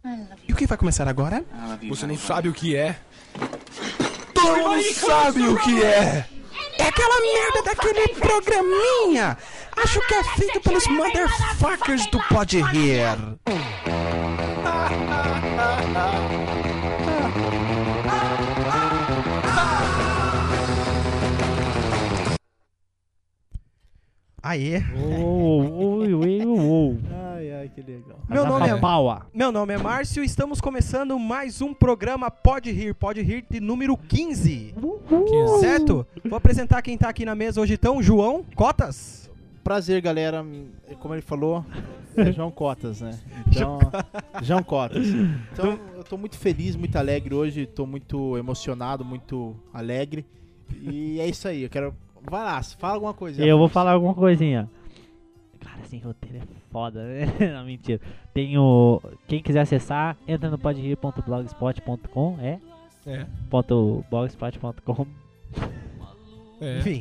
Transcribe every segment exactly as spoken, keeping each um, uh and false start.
E o que vai começar agora? Você não sabe o que é? Todo mundo sabe o que é! É aquela merda daquele programinha! Acho que é feito pelos motherfuckers do Pode Rir. Aê! Oi, oi, oi. Ai, ai, que legal. Meu nome, é, Paua. meu nome é Márcio e estamos começando mais um programa Pode Rir, Pode Rir de número quinze. quinze. Certo? Vou apresentar quem tá aqui na mesa hoje então, João Cotas. Prazer, galera. Como ele falou, é João Cotas, né? Então, João Cotas. Então, eu tô muito feliz, muito alegre hoje. Tô muito emocionado, muito alegre. E é isso aí. Eu quero... Vai lá, fala alguma coisa. Eu vou falar alguma coisinha. Cara, assim, roteiro é foda, né? Não, mentira. Tem o... Quem quiser acessar, entra no podrir ponto blogspot ponto com, é? É. Ponto blogspot ponto com. É. Enfim.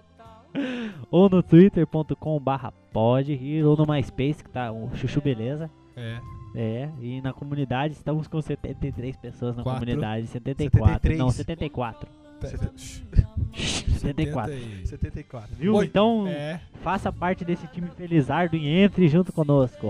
Ou no twitter ponto com barra podrir, ou no MySpace, que tá o Chuchu Beleza. É. É, e na comunidade estamos com setenta e três pessoas na Quatro. comunidade. setenta e quatro. setenta e três. Não, setenta e quatro. setenta e quatro. setenta e quatro. Viu? Oi. Então, É. faça parte desse time felizardo e entre junto conosco.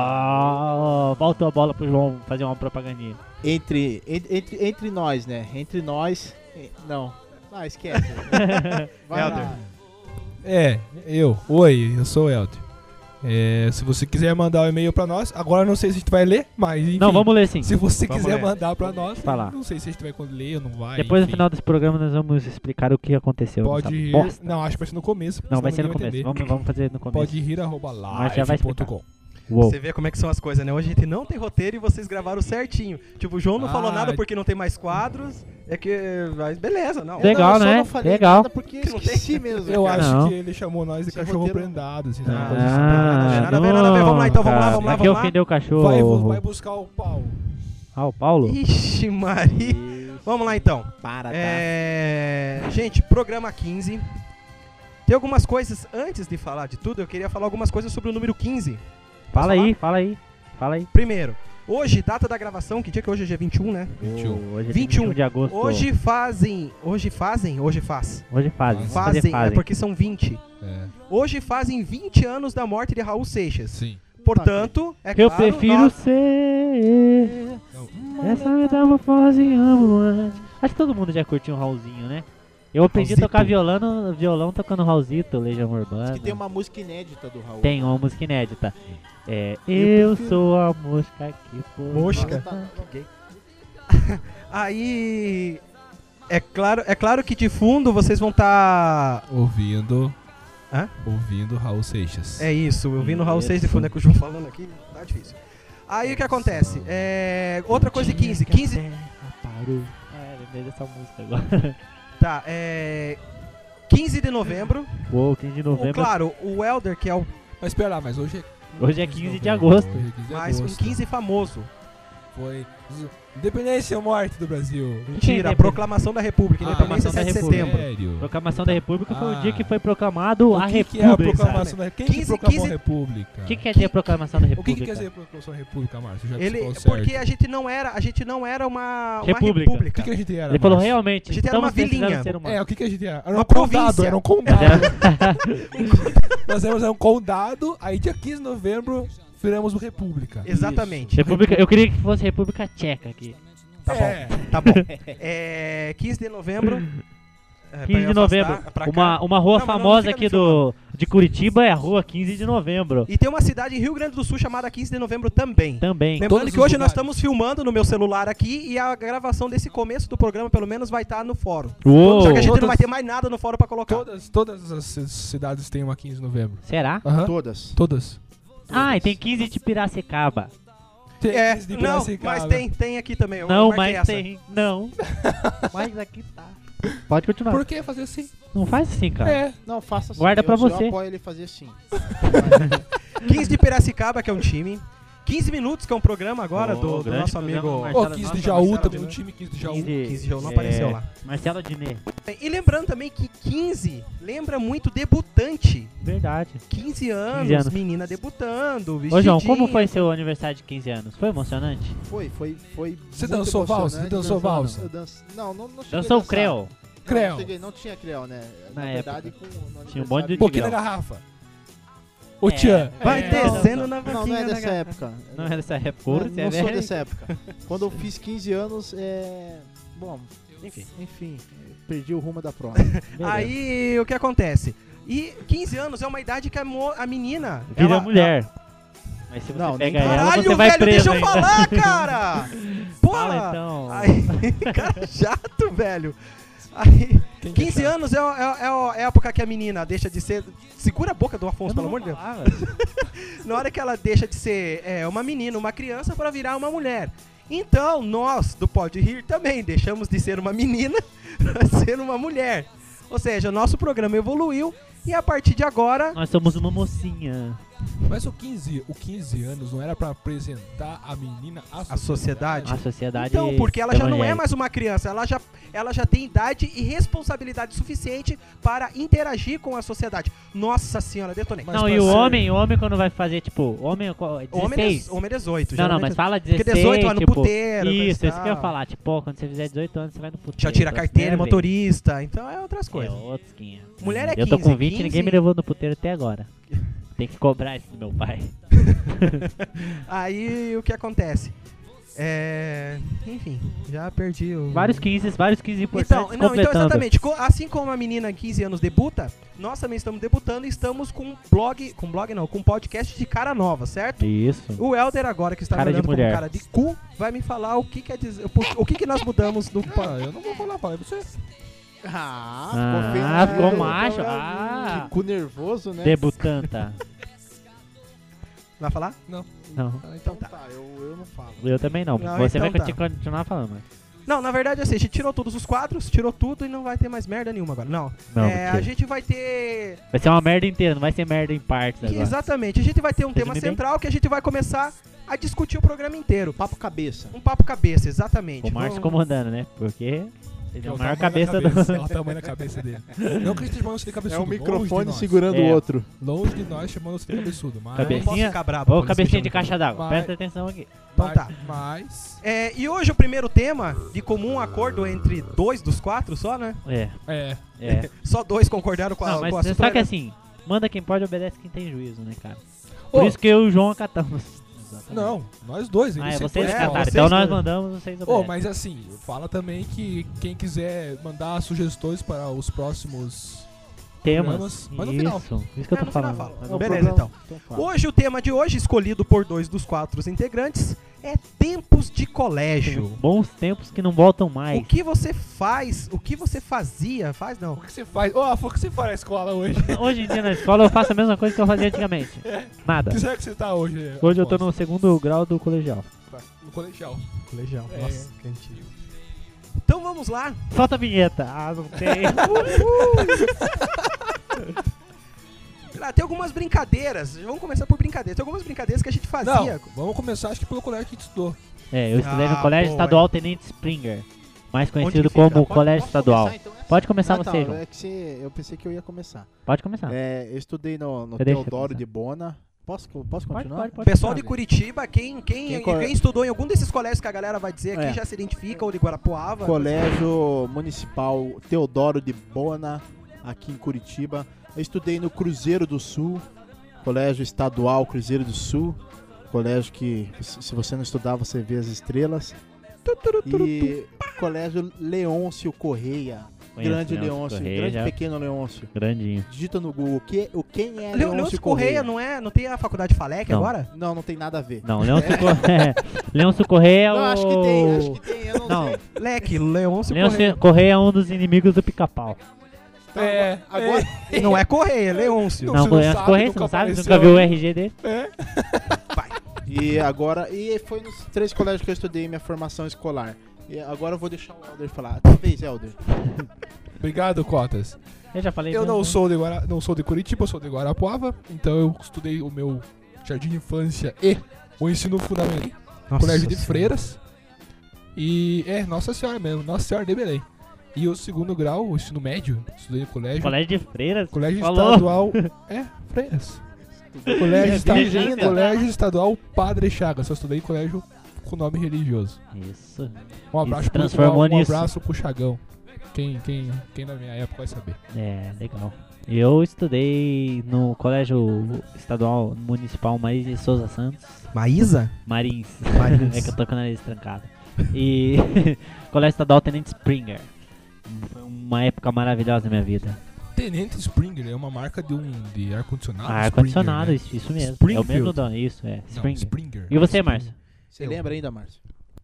Oh, voltou a bola pro João fazer uma propagandinha. Entre, entre, entre, entre nós, né? Entre nós... eh, Não. Ah, esquece. Vai Helder. lá. É, eu. Oi, eu sou o Helder. É, se você quiser mandar um e-mail pra nós, agora eu não sei se a gente vai ler, mas enfim. Não, vamos ler sim. Se você Vamos quiser ler. mandar pra nós, Falar. não sei se a gente vai ler ou não vai. Depois no enfim. final desse programa nós vamos explicar o que aconteceu. Pode nessa rir. bosta. Não, acho que vai ser no começo. Não, vai senão ser no ninguém começo. entender. Vamos, vamos fazer no começo. Pode rir arroba Mas já vai live ponto com. Uou. Você vê como é que são as coisas, né? Hoje a gente não tem roteiro e vocês gravaram certinho. Tipo, o João não Ah, falou nada porque não tem mais quadros. É que... Mas beleza, não. Eu Legal, não, eu só né? não falei Legal. nada porque eu Que não tem? esqueci mesmo. Eu cara. acho Não. que ele chamou nós de Esse cachorro roteiro- prendado, assim, Ah, uma não, coisa assim. nada a ver, nada a ver. Vamos lá, então, vamos lá, vamos lá, Aqui vamos lá. ofendeu o cachorro. Vai, vou- vai buscar o pau. Ah, o Paulo? Ixi, Maria. Vamos lá, então. Para, tá? É... Gente, programa quinze. Tem algumas coisas, antes de falar de tudo, eu queria falar algumas coisas sobre o número quinze. Posso Fala falar? aí, fala aí. Fala aí. Primeiro, hoje, data da gravação, que dia que é hoje? Hoje é vinte e um, né? vinte e um. Oh, hoje é vinte e um. vinte e um de agosto. Hoje fazem... Hoje fazem? Hoje faz. Hoje fazem. Vamos fazer Fazem, é fazem. porque são vinte. É, Hoje fazem vinte anos da morte de Raul Seixas. sim. Portanto, é Eu claro... prefiro nós- ser... Essa metamorfose ambulante. Acho que todo mundo já curtiu um Raulzinho, né? Eu aprendi a Raulzito. tocar violão, violão tocando Raulzito, Legião Urbana. Diz que tem uma música inédita do Raul. Tem uma música inédita. É, Eu eu prefiro- sou a mosca que foi. Mosca? Aí... É claro, é claro que de fundo vocês vão estar... Ouvindo. Hã? Ouvindo Raul Seixas. É isso, eu vi no Raul Isso. Seixas de fundo, é que o João falando aqui, tá difícil. Aí o que acontece? É... Outra coisa de quinze. quinze... Parou. Ah, lembrei dessa música agora. Tá, é... quinze de novembro. Uou, quinze de O, novembro. claro, o Helder, que é o Mas espera lá, mas hoje é... Hoje é quinze de agosto. Hoje é quinze de mais um agosto. quinze famoso. Foi Independência ou Morte do Brasil. Mentira, a independ- proclamação da República. Independência proclamação da sete de República. setembro. Sério? Proclamação da República foi Ah. o dia que foi proclamado O a que, que é República. a proclamação da República? Quem quinze, que proclamou quinze a República? O que quer dizer a proclamação da O República? que, que quer dizer a proclamação da República, Márcio? Já que Ele, você falou certo. porque a gente não era, a gente não era uma, uma República. O república. que, que a gente era, Ele falou Márcio? A realmente, gente era estamos uma vilinha. precisando ser humano. É, o que, que a gente era? Era Uma um condado, província. era um condado. Nós éramos um condado, aí dia quinze de novembro viramos república. Exatamente. República, eu queria que fosse República Tcheca aqui. Tá É. bom, tá bom. É, quinze de novembro. é, pra quinze de eu novembro. afastar pra cá. Uma, uma rua Não, mas não famosa fica me aqui do, de Curitiba é a rua quinze de novembro. E tem uma cidade em Rio Grande do Sul chamada quinze de novembro também. Também. Lembrando Todos que os hoje nós lugares. estamos filmando no meu celular aqui e a gravação desse começo do programa, pelo menos, vai estar no fórum. Uou. Só que a gente não Todas- vai ter mais nada no fórum pra colocar. Todas, todas as ci- cidades têm uma quinze de novembro. Será? Aham. Todas. Todas. Ah, e tem quinze de Piracicaba. Tem É, quinze de não, Piracicaba. mas tem, tem aqui também. eu Não, marquei mas essa. tem. Não. Mas aqui tá. Pode continuar. Por que fazer assim? Não faz assim, cara. É. Não, faça assim. Guarda eu, pra eu você. apoio ele fazer assim. quinze de Piracicaba, que é um time. quinze minutos, que é um programa agora Oh, do, do grande nosso programa, amigo Marcelo. Ô, quinze de Nossa, Jaú Marcelo também, um Diniz. time quinze de Jaú. quinze, quinze de Jaú não é, apareceu lá. Marcelo Diné. E lembrando também que quinze lembra muito debutante. Verdade. quinze anos, quinze anos. menina debutando, Ô, João, como vestidinho. foi seu aniversário de quinze anos? Foi emocionante? Foi, foi, foi. Você muito dançou valsa? emocionante, Você dançou dançando. valsa? Eu danço- Não, não, não cheguei Dançou a o dançar. Creu? Não, Creu. Não, cheguei, não tinha Creu, né? Na verdade, época. com, no Tinha um monte de Um pouquinho da Creu. garrafa. Ô, É. Tchan. Vai É, descendo não, na Não, não vaquinha é da dessa garrafa. época. Não é dessa época. Não, Você não é sou velho. dessa época. Quando eu fiz quinze anos, é... Bom, Enfim. enfim, perdi o rumo da prova. Beleza. Aí o que acontece? E quinze anos é uma idade que a, mo- a menina. Vira ela- mulher. Mas se você Não, nem- pega ela, Caralho, você vai velho, preso deixa eu ainda. falar, cara! Porra! Fala então. Aí, cara chato, velho. Aí, Quem que é quinze chato? anos é, é, é a época que a menina deixa de ser. Segura a boca do Eu Afonso, não pelo vou amor de Deus. falar, velho. Na hora que ela deixa de ser é, uma menina, uma criança, para virar uma mulher. Então, nós do Pode Rir também deixamos de ser uma menina para ser uma mulher. Ou seja, nosso programa evoluiu e a partir de agora. Nós somos uma mocinha. Mas o quinze, o quinze anos não era pra apresentar a menina à A sociedade. A sociedade. Então, porque ela já não é evangélica. mais uma criança, ela já, ela já tem idade e responsabilidade suficiente para interagir com a sociedade. Nossa senhora, detonei. Mas Não, pra e o ser- homem, o homem quando vai fazer, tipo, homem qual- Homem, dezesseis. de, homem dezoito. Não, não, geralmente- mas fala Porque dezesseis, dezoito vai no tipo, puteiro, Isso, coisa e isso que eu ia tal. falar. Tipo, pô, quando você fizer dezoito anos, você vai no puteiro. Já tira a então, carteira, primeira vez. motorista, então é outras É, coisas. outros quinhentos. Mulher é Eu tô quinze, com vinte e quinze. ninguém me levou no puteiro até agora. Tem que cobrar isso do meu pai. Aí o que acontece? É. Enfim, já perdi o. Vários quinze, vários quinze importantes Então, não, então completando. exatamente. Co- Assim como a menina quinze anos debuta, nós também estamos debutando e estamos com um blog. Com blog não, com um podcast de cara nova, certo? Isso. O Helder agora, que está Cara me de olhando como mulher. cara de cu, vai me falar o que quer dizer. O que, que nós mudamos do. Ah, eu não vou falar, fala aí você. Ah, Ah, feio, ficou né? macho. Que Ah, cu nervoso, né? debutanta. Vai falar? Não, Ah, Então tá. Tá, eu, eu não falo. eu também não. Não, Você então vai tá. conti- continuar falando. Não, na verdade, assim, a gente tirou todos os quadros, tirou tudo e não vai ter mais merda nenhuma agora. Não. Não, É, a mentira. gente vai ter. Vai ser uma merda inteira, não vai ser merda em partes que- agora. exatamente, a gente vai ter um tema Resume bem? central que a gente vai começar a discutir o programa inteiro. Papo cabeça. Um papo cabeça, exatamente. Com o Márcio Vamos- comandando, né? Porque ele é o maior tamanho cabeça da do... cabeça, É o tamanho da cabeça dele. Não que a gente esteja chamando você de É cabeçudo. um microfone longe de segurando É. o outro. nós. Longe de nós chamando você de cabeçudo. Mas, Eu não posso Cabecinha- ficar brabo Ô, quando eles cabecinha me de chamam caixa d'água, Vai. presta atenção aqui. Então mas- tá. Mas... É, e hoje o primeiro tema, de comum acordo entre dois dos quatro só, né? É, É. é. Só dois concordaram com a, Não, mas com a você sabe que super- assim, manda quem pode, obedece quem tem juízo, né, cara? Por Ô, isso que eu e o João acatamos. Exatamente. Não, nós dois. ele Ah, é sempre vocês foi é, cataram. escola. vocês Então nós dois. mandamos, vocês Ô, obedecem. mas assim, fala também que quem quiser mandar sugestões para os próximos Temas. programas, mas no final. Isso, isso que eu É, tô no final falando. fala. Mas Não, não- beleza, então. fala. Hoje o tema de hoje, escolhido por dois dos quatro integrantes, é tempos de colégio. Bons tempos que não voltam mais. O que você faz, o que você fazia, faz não. O que você faz? Ó, oh, o que você faz na escola hoje? Hoje em dia na escola eu faço a mesma coisa que eu fazia antigamente. Nada. O que será que você tá hoje? Hoje eu tô Afonso? no segundo grau do colegial. no colegial. Colegial, É. nossa, que antigo. Então vamos lá. Solta a vinheta. Ah, não tem. Ah, tem algumas brincadeiras, vamos começar por brincadeiras. Tem algumas brincadeiras que a gente Não, fazia. vamos começar acho que pelo colégio que a gente estudou. É, eu estudei no Ah, Colégio boa, Estadual hein? Tenente Springer. Mais Onde conhecido que fica? como Pode- Colégio Posso Estadual. começar, então? Pode começar Ah, você, tá, João. é que você- eu pensei que eu ia começar. Pode começar. É, eu estudei no, no Eu deixo Teodoro começar. de Bona. Posso, posso Pode, continuar? pode, pode. Pessoal de começar. Curitiba, quem, quem, Quem quem, co- estudou em algum desses colégios que a galera vai dizer aqui É. já se identifica, ou de Guarapuava. Colégio Municipal Teodoro de Bona, aqui em Curitiba. Eu estudei no Cruzeiro do Sul, Colégio Estadual Cruzeiro do Sul. Colégio que, se você não estudar, você vê as estrelas. E Colégio Leôncio Correia. Conheço Grande Leôncio Leôncio, Correia, grande já. pequeno Leôncio. Grandinho. Digita no Google, o, que, o quem é Le- Leôncio, Leôncio Correia? Correia não é? Não tem a faculdade Falec Não. agora? Não, não tem nada a ver. Não, Leôncio Correia. Leôncio Correia é o. Não, acho que tem, acho que tem, eu não, Não, sei. Leque, Leôncio Leôncio Correia. Correia é um dos inimigos do pica-pau. Então, É, agora, Não é Correia, é Leôncio. Não, Não, você não Leôncio sabe, Correia, você nunca não sabe? Você apareceu nunca viu o aí. R G dele? É. E agora, e foi nos três colégios que eu estudei minha formação escolar. E agora eu vou deixar o Helder falar. Talvez, Helder. Obrigado, Cotas. Eu já falei. Eu mesmo, não né? sou, de Guara, não sou de Curitiba, eu sou de Guarapuava. Então eu estudei o meu jardim de infância e o ensino fundamental. Nossa Colégio de Senhora. Freiras. E é, Nossa Senhora mesmo, Nossa Senhora de Belém. E o segundo grau, o ensino médio, estudei no colégio. Colégio de Freiras? Colégio Falou. Estadual. É, Freiras. Colégio, esta- inteligente, né? colégio Estadual Padre Chagas. Só estudei em colégio com nome religioso. Isso. Um abraço, se pro, transformou um, um nisso. abraço pro Chagão. Quem, quem, quem na minha época vai saber. É, legal. Eu estudei no Colégio Estadual Municipal Marins de Souza Santos. Maísa? Marins. Marins. É que eu tô com o nariz trancado. E Colégio Estadual Tenente Springer. Foi uma época maravilhosa na minha vida. Tenente Springer é uma marca de, um, de ar-condicionado. Ah, ar-condicionado, Springer, né? isso, isso mesmo. É o Springfield. mesmo dono, isso, é. Não, Springer. Springer. E você, Márcio? Você lembra ainda, Márcio?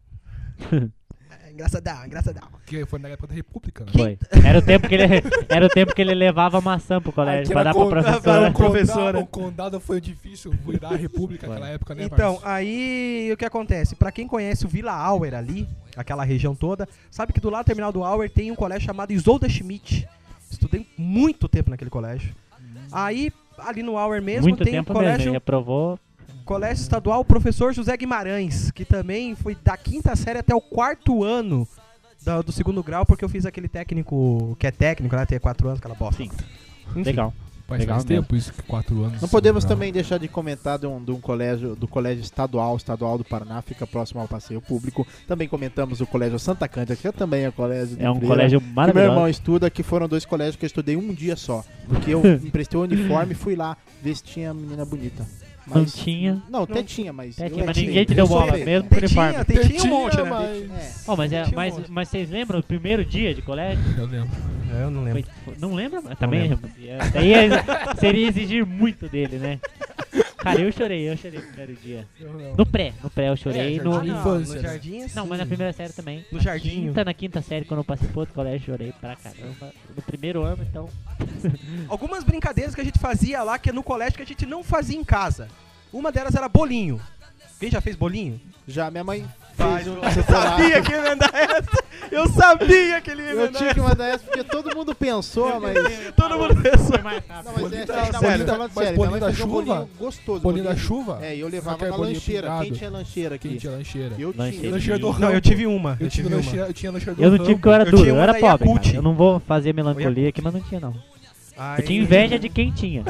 É, engraçadão, engraçadão. Que foi na época da República, né? Foi. Era o tempo que ele, era o tempo que ele levava maçã pro colégio Aqui pra era dar pra con- professora. o Professora. condado- O condado foi difícil cuidar da República Foi. naquela época, né, Então, Márcio? aí o que acontece? Pra quem conhece o Vila Auer ali, aquela região toda, sabe que do lado do terminal do Auer tem um colégio chamado Isolda Schmidt. Estudei muito tempo naquele colégio. Aí, ali no Auer mesmo, Muito tem tempo um mesmo, colégio, ele reprovou. colégio estadual Professor José Guimarães, que também foi da quinta série até o quarto ano da- do segundo grau, porque eu fiz aquele técnico, que é técnico, né? Tem quatro anos, aquela bosta. Sim. Enfim. Legal. Faz, legal faz tempo isso, que quatro anos. Não podemos Não. também deixar de comentar de um, de um colégio, do colégio estadual, estadual do Paraná, fica próximo ao passeio público. Também comentamos o colégio Santa Cândida, que também é colégio de É um freira, colégio que meu maravilhoso. irmão estuda, que foram dois colégios que eu estudei um dia só. Porque eu emprestei o uniforme e fui lá ver se tinha menina bonita. Não tinha. Não, até Não. tinha, mas... Até eu tinha, é mas tinha. ninguém te Eu deu sou bola, feio. mesmo com Tem uniforme. tinha, tem, tinha um monte, né? mas... É. Oh, mas, é, Tinha um mas, monte. mas vocês lembram o primeiro dia de colégio? Eu lembro. É, eu não lembro. Foi- foi- não lembra? Mas Também é, daí é- seria exigir muito dele, né? Cara, eu chorei, eu chorei no primeiro dia. Eu não. No pré, no pré eu chorei. É, no, jardim. no- infância, no né? jardim, não, mas na primeira série também. No Na jardinho. Quinta, na quinta série, quando eu passei pro outro colégio, chorei pra caramba. No primeiro ano, então. Algumas brincadeiras que a gente fazia lá, que é no colégio, que a gente não fazia em casa. Uma delas era bolinho. Quem já fez bolinho? Já minha mãe Faz, fez um eu chocolate. sabia que ia emendar essa. Eu sabia que ele ia Eu emendar tinha que essa. mandar essa porque todo mundo pensou, mas... Todo mundo pensou. Foi mais rápido. Não, mas Bolinho é, da- sério, não, bolinho mas da- falando mas sério, bolinho minha mãe da fez um chuva? bolinho gostoso. Bolinho da chuva? É, e eu Só levava que é na bolinho lancheira. Quem pingado. tinha lancheira aqui? Quem tinha lancheira? Eu Lancheira. tinha. Lancheira do Não, Rambo. eu tive uma. Eu Eu tive tinha uma. lancheira, eu tinha lancheira do Eu não tive porque eu era Eu duro, tinha eu uma era da pobre. Yakult. Cara. Eu não vou fazer melancolia aqui, mas não tinha não. Aí- Eu tinha inveja de quem tinha.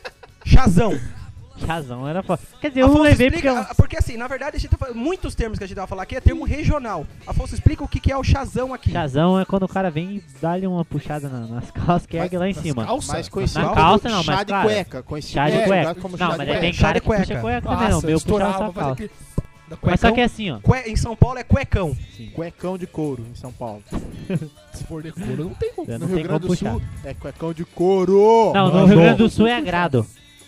Chazão. Razão era foda. Quer dizer, eu não Afonso, levei explica, porque eu... ah, porque assim, na verdade, a gente tá falando, muitos termos que a gente vai falar aqui é termo regional. Afonso, explica o que, que é o chazão aqui. Chazão é quando o cara vem e dá-lhe uma puxada na- nas calças que ergue lá em Nas cima. calças? Mais conhecido Na como calça não, chá mas de claro. cueca. Conhecido Chá de é, cueca. julgado como Não, chá mas de aí tem cueca. Chá cara de que puxa cueca. cueca também, Nossa, o meu estourava, puxava só fazia calça. aquele- da Mas só cuecão, que é assim, ó. Cue- em São Paulo é cuecão. Cuecão de couro em São Paulo. Se for de couro, não tem como. Você No não Rio tem como Grande do puxar. Sul é cuecão de couro. Não, no Mano. Rio Grande do Sul é agrado.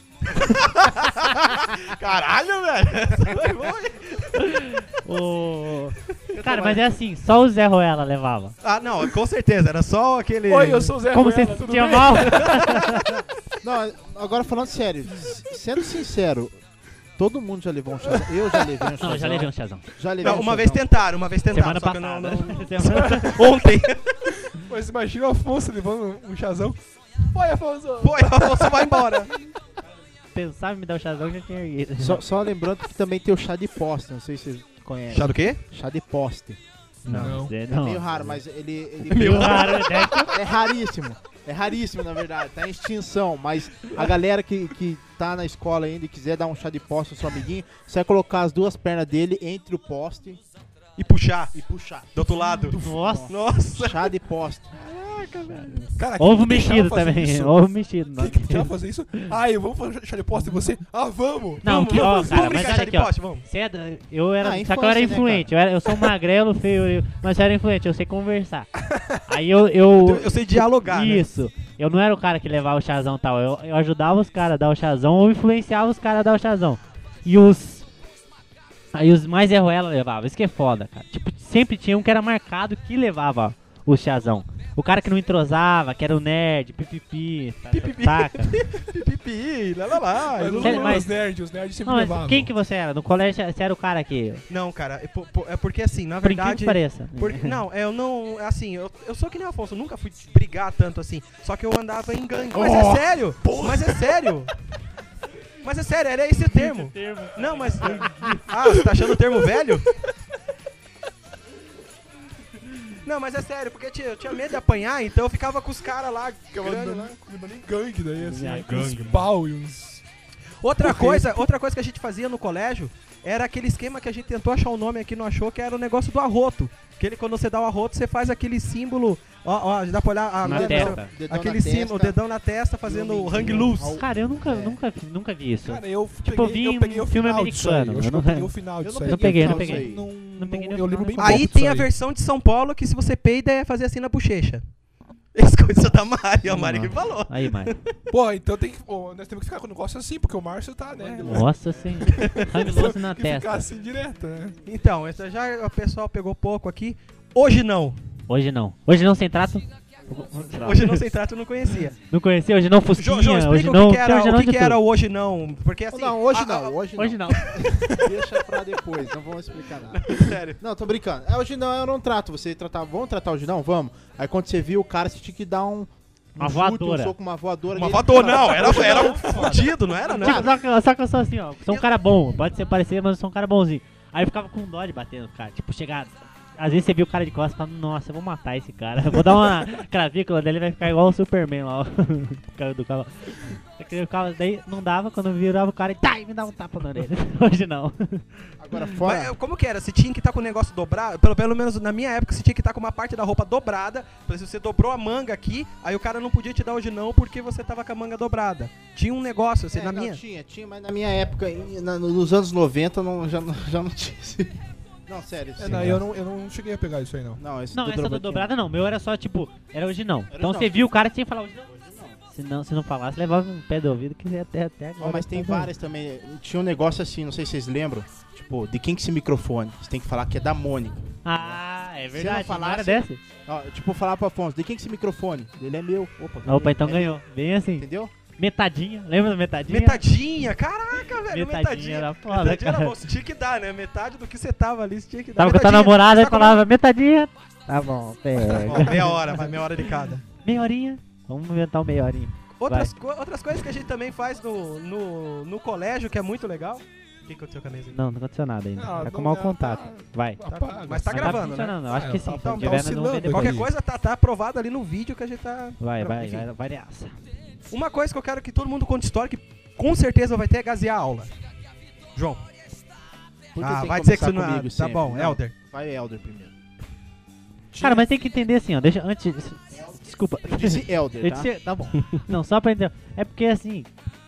Caralho, velho. Essa foi boa, hein? O... Cara, mas é assim, só o Zé Ruela levava. Ah, não, com certeza. Era só aquele... Oi, eu sou o Zé Como você Ruela, se tudo sentia bem? mal? Não, agora falando sério, s- sendo sincero, todo mundo já levou um chazão. Eu já levei um chazão. Não, eu já levei um chazão. Já levei Não, um uma vez chazão. tentaram, uma vez tentaram. Semana só que eu passada. não, não... Semana- Ontem. Mas imagina o Afonso levando um chazão. Foi, Afonso! Foi, Afonso, vai embora. Pensava em me dar o chazão, já tinha ido. Só, só lembrando que também tem o chá de poste, não sei se vocês conhecem. Chá do quê? Chá de poste. Não. Zé, É não. meio raro, mas ele, ele É meio Meio raro, né? é raríssimo. É raríssimo, na verdade. Tá em extinção. Mas a galera que, que tá na escola ainda e quiser dar um chá de poste no seu amiguinho, você vai colocar as duas pernas dele entre o poste E puxar. e puxar. Do outro lado. Nossa. Nossa. Chá de poste. Cara, Ovo quem deixava mexido fazer também. isso? Ovo mexido. Quem que deixava fazer isso? Ah, eu vou fazer chá de poste em você? Ah, vamos! Não, Vamos, que, ó, vamos, cara, vamos mas brincar olha de aqui, ó. poste, vamos. Você é da- eu era, Ah, só que eu era infância, né, influente. eu, era, eu sou magrelo, feio, eu- mas eu era influente, eu sei conversar. Aí eu. eu Eu sei dialogar, né? Isso. Eu não era o cara que levava o chazão e tal. Eu, eu ajudava os caras a dar o chazão ou influenciava os caras a dar o chazão. E os. Aí os mais erroela levavam. Isso que é foda, cara. Tipo, sempre tinha um que era marcado que levava o chazão. O cara que não entrosava, que era o nerd, pipipi, tá- Pipipi. saca? Pipipi, lá lá lá. Mas, Eu não- Sério, os mas- nerds, os nerds sempre Não, mas levavam. quem que você era? No colégio você era o cara que. Não, cara, é, po- po- é porque assim, na Por incrível verdade... que pareça. Porque, não, eu não. Assim, eu, eu sou que nem o Afonso, eu nunca fui brigar tanto assim. Só que eu andava em gangue. Mas é Oh, sério! Mas é sério! Mas é sério, era esse o termo. Não, mas. Ah, você tá achando o termo velho? Não, mas é sério, porque tinha- eu tinha medo de apanhar, então eu ficava com os caras lá, Ficava grande, andando, lá. andando em gangue daí, assim. É, com uns gangue, pau e uns... Outra Correio. coisa, outra coisa que a gente fazia no colégio era aquele esquema que a gente tentou achar o nome aqui, não achou, que era o negócio do arroto. Aquele, quando você dá o arroto, você faz aquele símbolo, ó, ó, dá pra olhar, ah, Na agora- testa. Dedão aquele na símbolo, o testa. dedão na testa, fazendo o hang loose. Cara, eu nunca, É. nunca, nunca vi isso. Cara, eu Tipo, eu peguei, vi eu peguei um o filme final disso aí. americano, Eu acho eu que eu não- peguei o final Eu disso não aí. Não peguei, não o final peguei. disso aí. Não, Não peguei não- no eu lembro final, bem não. pouco Aí disso tem a versão de São Paulo que se você peida é fazer assim na bochecha. Essa coisa da Mari, a Mari que falou. Aí, Mário. Pô, então tem que, pô, nós temos que ficar com o negócio assim, porque o Márcio tá, né? Nossa senhora. Hang loose na Tem que ficar testa. assim direto, né? Então, essa já o pessoal pegou pouco aqui. Hoje não. Hoje não. Hoje não sem trato. Hoje não sem trato eu não conhecia. Não conhecia, hoje não fusquinha, João, João, hoje explica não... o que, que era, hoje o não que, de que era tudo. o hoje não. Porque assim. Não, hoje a- não, a- hoje não. Hoje não. Deixa pra depois, não vamos explicar nada. Sério. Não, tô brincando. É, hoje não, eu não trato. Você tratar, vamos tratar hoje não? Vamos. Aí quando você viu o cara, você tinha que dar um. Uma um chute, voadora. Um soco, uma voadora. Uma nele. voadora, não, era, Hoje era não. um fudido, não era? Não Tipo, era? só, que, só que eu sou assim, ó. Sou um cara bom. Pode ser parecido, mas eu sou um cara bonzinho. Aí eu ficava com dó de bater no cara. Tipo, chegar... Às vezes você viu o cara de costas e fala, nossa, eu vou matar esse cara. Eu vou dar uma clavícula dele, vai ficar igual o Superman lá, ó. O cara do cavalo. Aquele cavalo, daí não dava, quando virava o cara e tá, e me dá um tapa na orelha. Hoje não. Agora Mas, fora. como que era? Você tinha que estar com o negócio dobrado? Pelo, pelo menos na minha época, você tinha que estar com uma parte da roupa dobrada. Por exemplo, você dobrou a manga aqui, aí o cara não podia te dar hoje não porque você tava com a manga dobrada. Tinha um negócio, assim, É, na não, minha. Tinha, tinha, mas na minha época, em- na- nos anos noventa, não, já, não- já não tinha. esse- Não, sério. É, sim, não, né? eu não, eu não cheguei a pegar isso aí, não. Não, esse Não, do essa do Drogatinho. dobrada não. Meu era só, tipo, era hoje não. Era Então hoje você não. viu o cara, tinha que falar hoje não. Se não, se não falasse, levava um pé do ouvido que até, até agora. Ó, mas tem tá doendo. várias também. Tinha um negócio assim, não sei se vocês lembram. Tipo, de quem que esse microfone? Você tem que falar que é da Mônica. Ah, é Se verdade. não Não era falasse- desse? Ó, tipo, falar pro Afonso, de quem que esse microfone? Ele é meu. Opa, ganhei. Opa, então É ganhou. Bem assim. Entendeu? Metadinha. Lembra da metadinha? Metadinha, caraca, velho, Metadinha metadinha. era foda, Metadinha era cara. bom, você tinha que dar, né? Metade do que você tava ali, você tinha que dar. Tava com a tua Metadinha, namorada e tá com a falava, metadinha. Tá bom, pega. Ó, meia hora, vai meia hora de cada. Meia horinha. Vamos inventar um meia horinha. Outras, co- outras coisas que a gente também faz no, no, no colégio, que é muito legal. O que aconteceu com a mesa? Não, não aconteceu nada ainda. Não, tá com não, mau tá- contato. Vai. Apaga. mas tá Mas gravando, né? funcionando, eu acho É, que tá- sim. tá- Se tá não tiver, não oscilando vender aqui. Qualquer aí. coisa tá, tá aprovado ali no vídeo que a gente tá... Vai, vai, Enfim. vai, vai nessa. Uma coisa que eu quero que todo mundo conte história, que com certeza vai ter é gazear a aula. João. Por que Ah, tem vai dizer que começar você não... comigo Tá sempre? bom, Não, Elder. Vai Elder primeiro. Cara, mas tem que entender assim, ó. Deixa antes. Desculpa. Eu disse Elder, Eu tá? disse- tá bom. Não, só pra entender. É porque assim.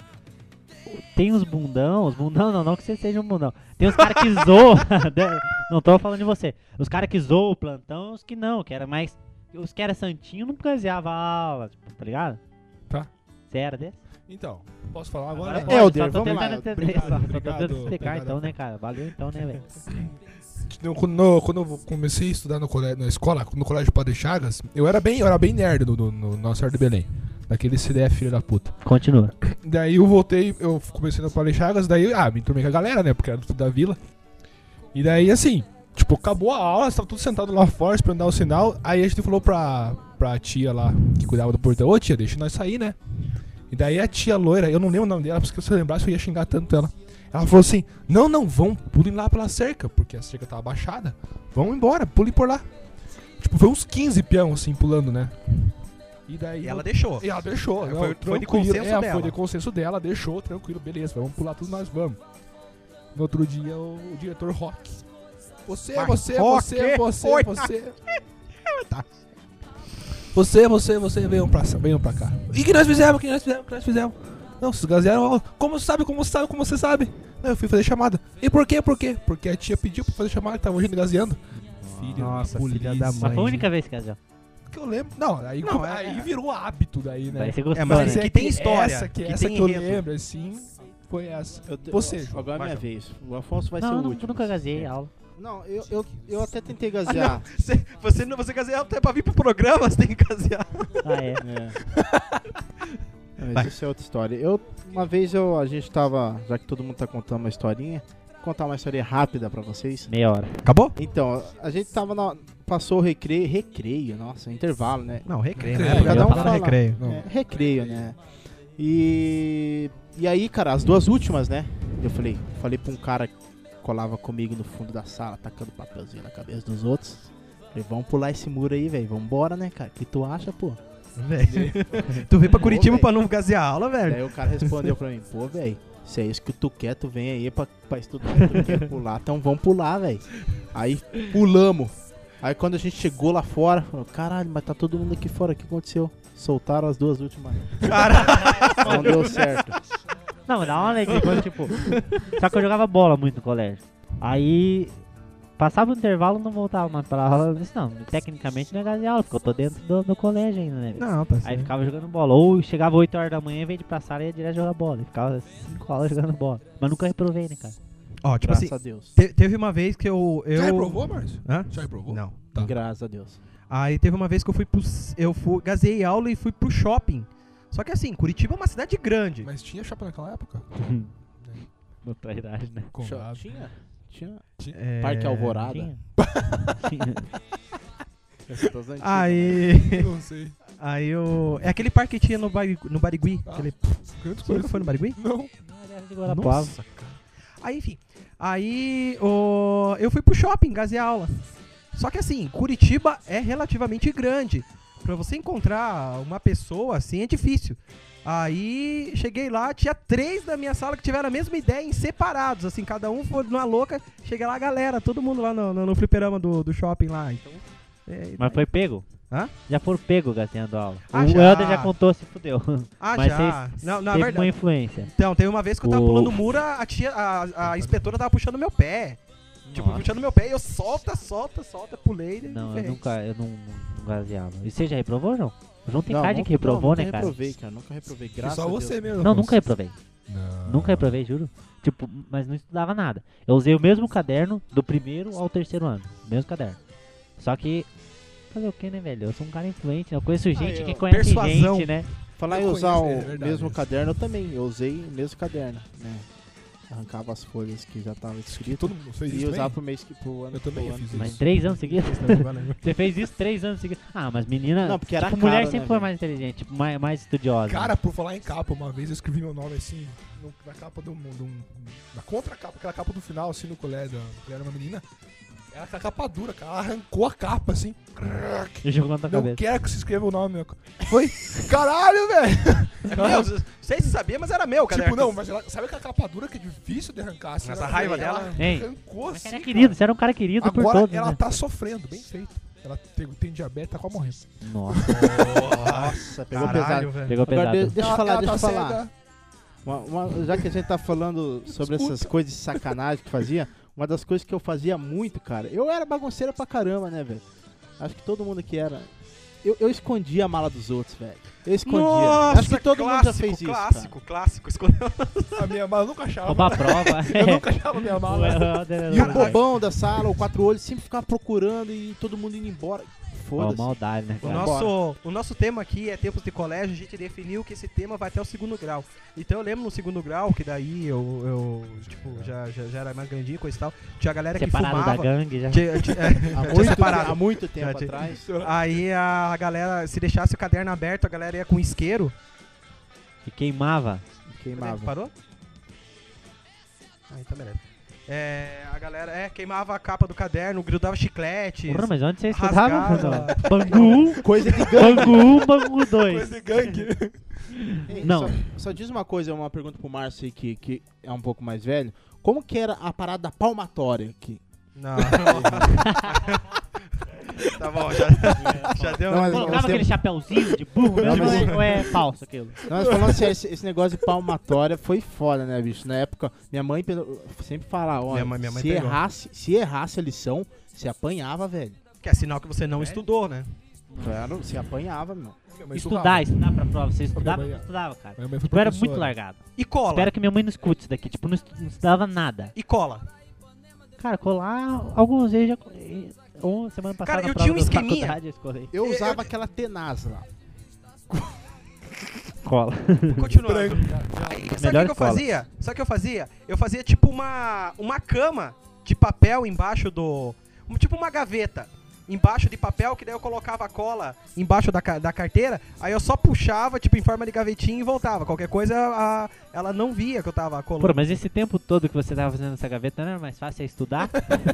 Tem os bundão, os bundão não, não que você seja um bundão. Tem os caras que zoam. Não tô falando de você. Os caras que zoam o plantão, os que não, que era mais. Os que era santinho não gazeava a aula, tipo, tá ligado? Tá. Você era desse? Então, posso falar agora? pode, Elder, só tô vamos lá, tentando entender, obrigado, só, só tô obrigado, tentando explicar obrigado. então, né, cara? Valeu então, né, velho? No- Quando, quando eu comecei a estudar no colégio, na escola, no colégio Padre Chagas, eu era bem, eu era bem nerd no, no, no Nossa Senhora de Belém. Daquele C D F filho da puta. Continua. Daí eu voltei, eu comecei no Padre Chagas, daí, ah, me enturmei com a galera, né, porque era tudo da vila. E daí, assim, tipo, acabou a aula, tava tudo sentado lá fora, esperando dar o sinal. Aí a gente falou pra, pra tia lá, que cuidava do portão, ô tia, deixa nós sair, né. E daí a tia loira, eu não lembro o nome dela, porque se eu lembrasse eu ia xingar tanto ela. Ela falou assim, não, não, vão, pulem lá pela cerca, porque a cerca tava baixada. Vão embora, pulem por lá. Tipo, foi uns quinze peão, assim, pulando, né. E daí... E ela eu- deixou. e ela deixou, É, não, foi- foi de tranquilo. consenso é, dela. foi de consenso dela, deixou, tranquilo, beleza, vamos pular tudo, nós vamos. No outro dia, o, o diretor Rock. Você, Mas você, Rock, você, você, oi, você. Tá. Você, você, você, venham pra, venham pra cá. E o que nós fizemos, o que nós fizemos, o que nós fizemos? Não, vocês gazearam, como você sabe, como você sabe, como você sabe? Não, eu fui fazer chamada. E por quê, por quê? Porque a tia pediu pra fazer chamada, que tava gente gazeando. Filha Nossa, da filha polícia. da Mas foi a mãe. única vez que casou. Que eu lembro. Não, aí, Não, come- é- aí virou hábito daí, né? Daí você gostou, É, mas né? que tem história, Essa que, que essa tem que eu enredo. lembro, assim, foi essa. Eu te- Você, João, Agora é vai, minha João. vez. O Afonso vai ser Não, o não, último. nunca gazeei aula. Não, eu, eu, eu até tentei Ah, não, gazear. você, você, não- você gazear até pra vir pro programa, você tem que gazear. Ah, é. É. Mas Vai. isso é outra história. Eu, uma vez eu, a gente tava, já que todo mundo tá contando uma historinha, vou contar uma história rápida pra vocês. Meia hora. Acabou? Então, a gente tava na, passou o recreio, recreio, nossa, intervalo, né? Não, recreio, Recreio, né? cada um Fala fala. recreio. Não. É, recreio, né? E e aí, cara, as duas últimas, né? Eu falei, falei pra um cara que colava comigo no fundo da sala, tacando papelzinho na cabeça dos outros. Falei, vamos pular esse muro aí, velho. Vambora, né, cara? O que tu acha, pô? Velho. Tu veio pra Curitiba Ô, pra não gasear a aula, velho? Daí o cara respondeu pra mim, pô, velho, se é isso que tu quer, tu vem aí pra, pra estudar e tu quer pular, então vamos pular, velho. Aí pulamos. Aí quando a gente chegou lá fora, falou, caralho, mas tá todo mundo aqui fora, o que aconteceu? Soltaram as duas últimas. Caralho. Não deu certo. Não, mas dá uma alegria quando, tipo... Só que eu jogava bola muito no colégio. Aí... Passava o intervalo e não voltava mais pra aula. Eu disse, não, tecnicamente não é gaze aula, porque eu tô dentro do, do colégio ainda, né? Não, tá Aí certo. ficava jogando bola. Ou chegava oito horas da manhã, em vez de ir pra sala, ia direto jogar bola. E ficava cinco horas jogando bola. Mas nunca reprovei, né, cara? Ó, tipo Graças assim, a Deus. te- teve uma vez que eu... eu... Já reprovou, Márcio? Hã? Já reprovou? Não. Tá. Graças a Deus. Aí teve uma vez que eu fui pro... Eu fui, gazei aula e fui pro shopping. Só que assim, Curitiba é uma cidade grande. Mas tinha shopping naquela época? Na tua idade, né? Condado. Tinha? Tinha? É... Parque Alvorada. Tinha. Tinha. Essas antigas, né? Aí... Não sei. Aí eu... É aquele parque que tinha no, Bari, no Barigui. Ah. Aquele... Quantos Você nunca foi no Barigui? Não. Não, ele era de Guarapuava. Nossa, cara. Aí, enfim. Aí, o... eu fui pro shopping, gazei a aula. Só que assim, Curitiba é relativamente grande. Pra você encontrar uma pessoa assim é difícil. Aí, cheguei lá, tinha três da minha sala que tiveram a mesma ideia em separados. Assim, cada um foi numa louca. Cheguei lá, galera, todo mundo lá no, no, no fliperama do, do shopping lá. Então, é, Mas foi pego? Hã? Já foram pego gazeando aula. Ah, o já. Helder já contou, se fudeu. Ah, Mas já. Não, na Teve verdade. uma influência. Então, teve uma vez que eu tava O- pulando o muro, a, tia, a, a inspetora tava puxando meu pé. Tipo, Nossa. puxando meu pé e eu solta, solta, solta, pulei. e Não, eu ferrei. nunca, eu não, não gazeava. E você já reprovou, João? O João tem Não, cara de nunca- que reprovou, não, né, nunca cara? reprovei, cara. Nunca reprovei. Foi Graças só a Deus. você mesmo. Não, Afonso. nunca reprovei. Não. Nunca reprovei, juro. Tipo, mas não estudava nada. Eu usei o mesmo caderno do primeiro ao terceiro ano. Mesmo caderno. Só que... Fazer o que, né, velho? Eu sou um cara influente, né? Eu conheço gente eu- que conhece Persuasão. gente, né? Falar em Eu usar conheço, o é verdade mesmo isso. caderno, eu também. Eu usei o mesmo caderno, né? Arrancava as folhas que já estavam escritas Todo mundo fez e isso usava também? pro mês que pro ano. Eu também pro ano fiz seguinte. Mas três anos seguidos? Você fez isso três anos seguidos? Ah, mas menina... Não, porque era tipo, mulher caro, sempre né, foi velho? mais inteligente, tipo, mais, mais estudiosa. Cara, por falar em capa, uma vez eu escrevi meu nome assim, no- na capa do mundo, na contracapa, aquela capa do final, assim, no colégio, ela era uma menina. Era aquela capa dura, cara. Ela arrancou a capa, assim. E jogou na tua Não cabeça. quero que se escreva o nome, meu. Foi? Caralho, velho! Meu, não sei se sabia, mas era meu, cara. Tipo, não, mas ela, sabe aquela capa dura que é difícil de arrancar? Assim, Essa ela- raiva ela dela. Ei, arrancou Mas assim, era cara. querido, você era um cara querido por Agora todos, ela né? tá sofrendo, bem feito. Ela tem, tem diabetes, tá quase morrendo. Nossa, Nossa, pegou Caralho, pesado. velho. pegou Agora, pesado. de- deixa eu Ela- falar, ela deixa eu tá falar. cega. Uma- uma- já que a gente tá falando sobre essas coisas de sacanagem que fazia, uma das coisas que eu fazia muito, cara, eu era bagunceiro pra caramba, né, velho? Acho que todo mundo aqui era. Eu, eu escondia a mala dos outros, velho. Eu escondia. Nossa, Acho que todo clássico, mundo já fez isso. clássico, clássico. Escondeu. A minha mala eu nunca achava. Roubar a prova. Eu nunca achava minha O mala. Helder era- E o Cara, bobão da sala, o quatro olhos, sempre ficava procurando e todo mundo indo embora. Ó, Foda-se. maldade, né, O cara? nosso, o nosso tema aqui é tempos de colégio, a gente definiu que esse tema vai até o segundo grau. Então eu lembro no segundo grau, que daí eu, eu tipo, já, já, já era mais grandinho, coisa e tal. Tinha a galera que Separado da fumava. gangue já. Tinha- tinha- é, Há tinha muito, separado. há muito tempo Já tinha- atrás. Aí a galera, se deixasse o caderno aberto, a galera ia com isqueiro. E queimava. Queimava. Parou? Ah, então beleza. É, a galera é, queimava a capa do caderno, grudava chiclete. Porra, mas onde você rasgava. estudava? Bangu um, Coisa de gangue. Bangu um, Bangu dois. Coisa de gangue. Ei, Não. Só, só diz uma coisa, uma pergunta pro Márcio aí, que, que é um pouco mais velho. Como que era a parada da palmatória aqui? Não. Tá bom, já, já deu Não, mas- Colocava nós aquele temos- chapéuzinho de burro Não, mesmo, mas- ou é- ou é falso aquilo? Nós falando sério, esse, esse negócio de palmatória foi foda, né, bicho? Na época, minha mãe pelo- sempre falava, ó, Minha mãe- minha mãe se, pegou. errasse, se errasse a lição, se apanhava, velho. Que é sinal que você não estudou, né? Claro, se apanhava, meu. Minha mãe Estudar, estudar pra prova. Você estudava? mãe- Eu estudava, cara. Minha mãe foi Tipo, eu era professora. muito largado. E cola. Espero que minha mãe não escute isso daqui. Tipo, não estu- não estudava nada. E cola. Cara, colar, algumas vezes já colei. Uma semana passada Cara, na eu prova tinha um da esqueminha. faculdade, eu escolhi. Eu Eu- usava aquela tenaz lá. Cola. Continuando. Branco. Aí, sabe o Melhor que, que eu escola. fazia? Sabe o que eu fazia? Eu fazia tipo uma, uma cama de papel embaixo do... um- tipo uma gaveta. embaixo de papel, que daí eu colocava a cola embaixo da, ca- da carteira, aí eu só puxava, tipo, em forma de gavetinha e voltava. Qualquer coisa, a- ela não via que eu tava colando. Pô, mas esse tempo todo que você tava fazendo essa gaveta não era mais fácil é estudar?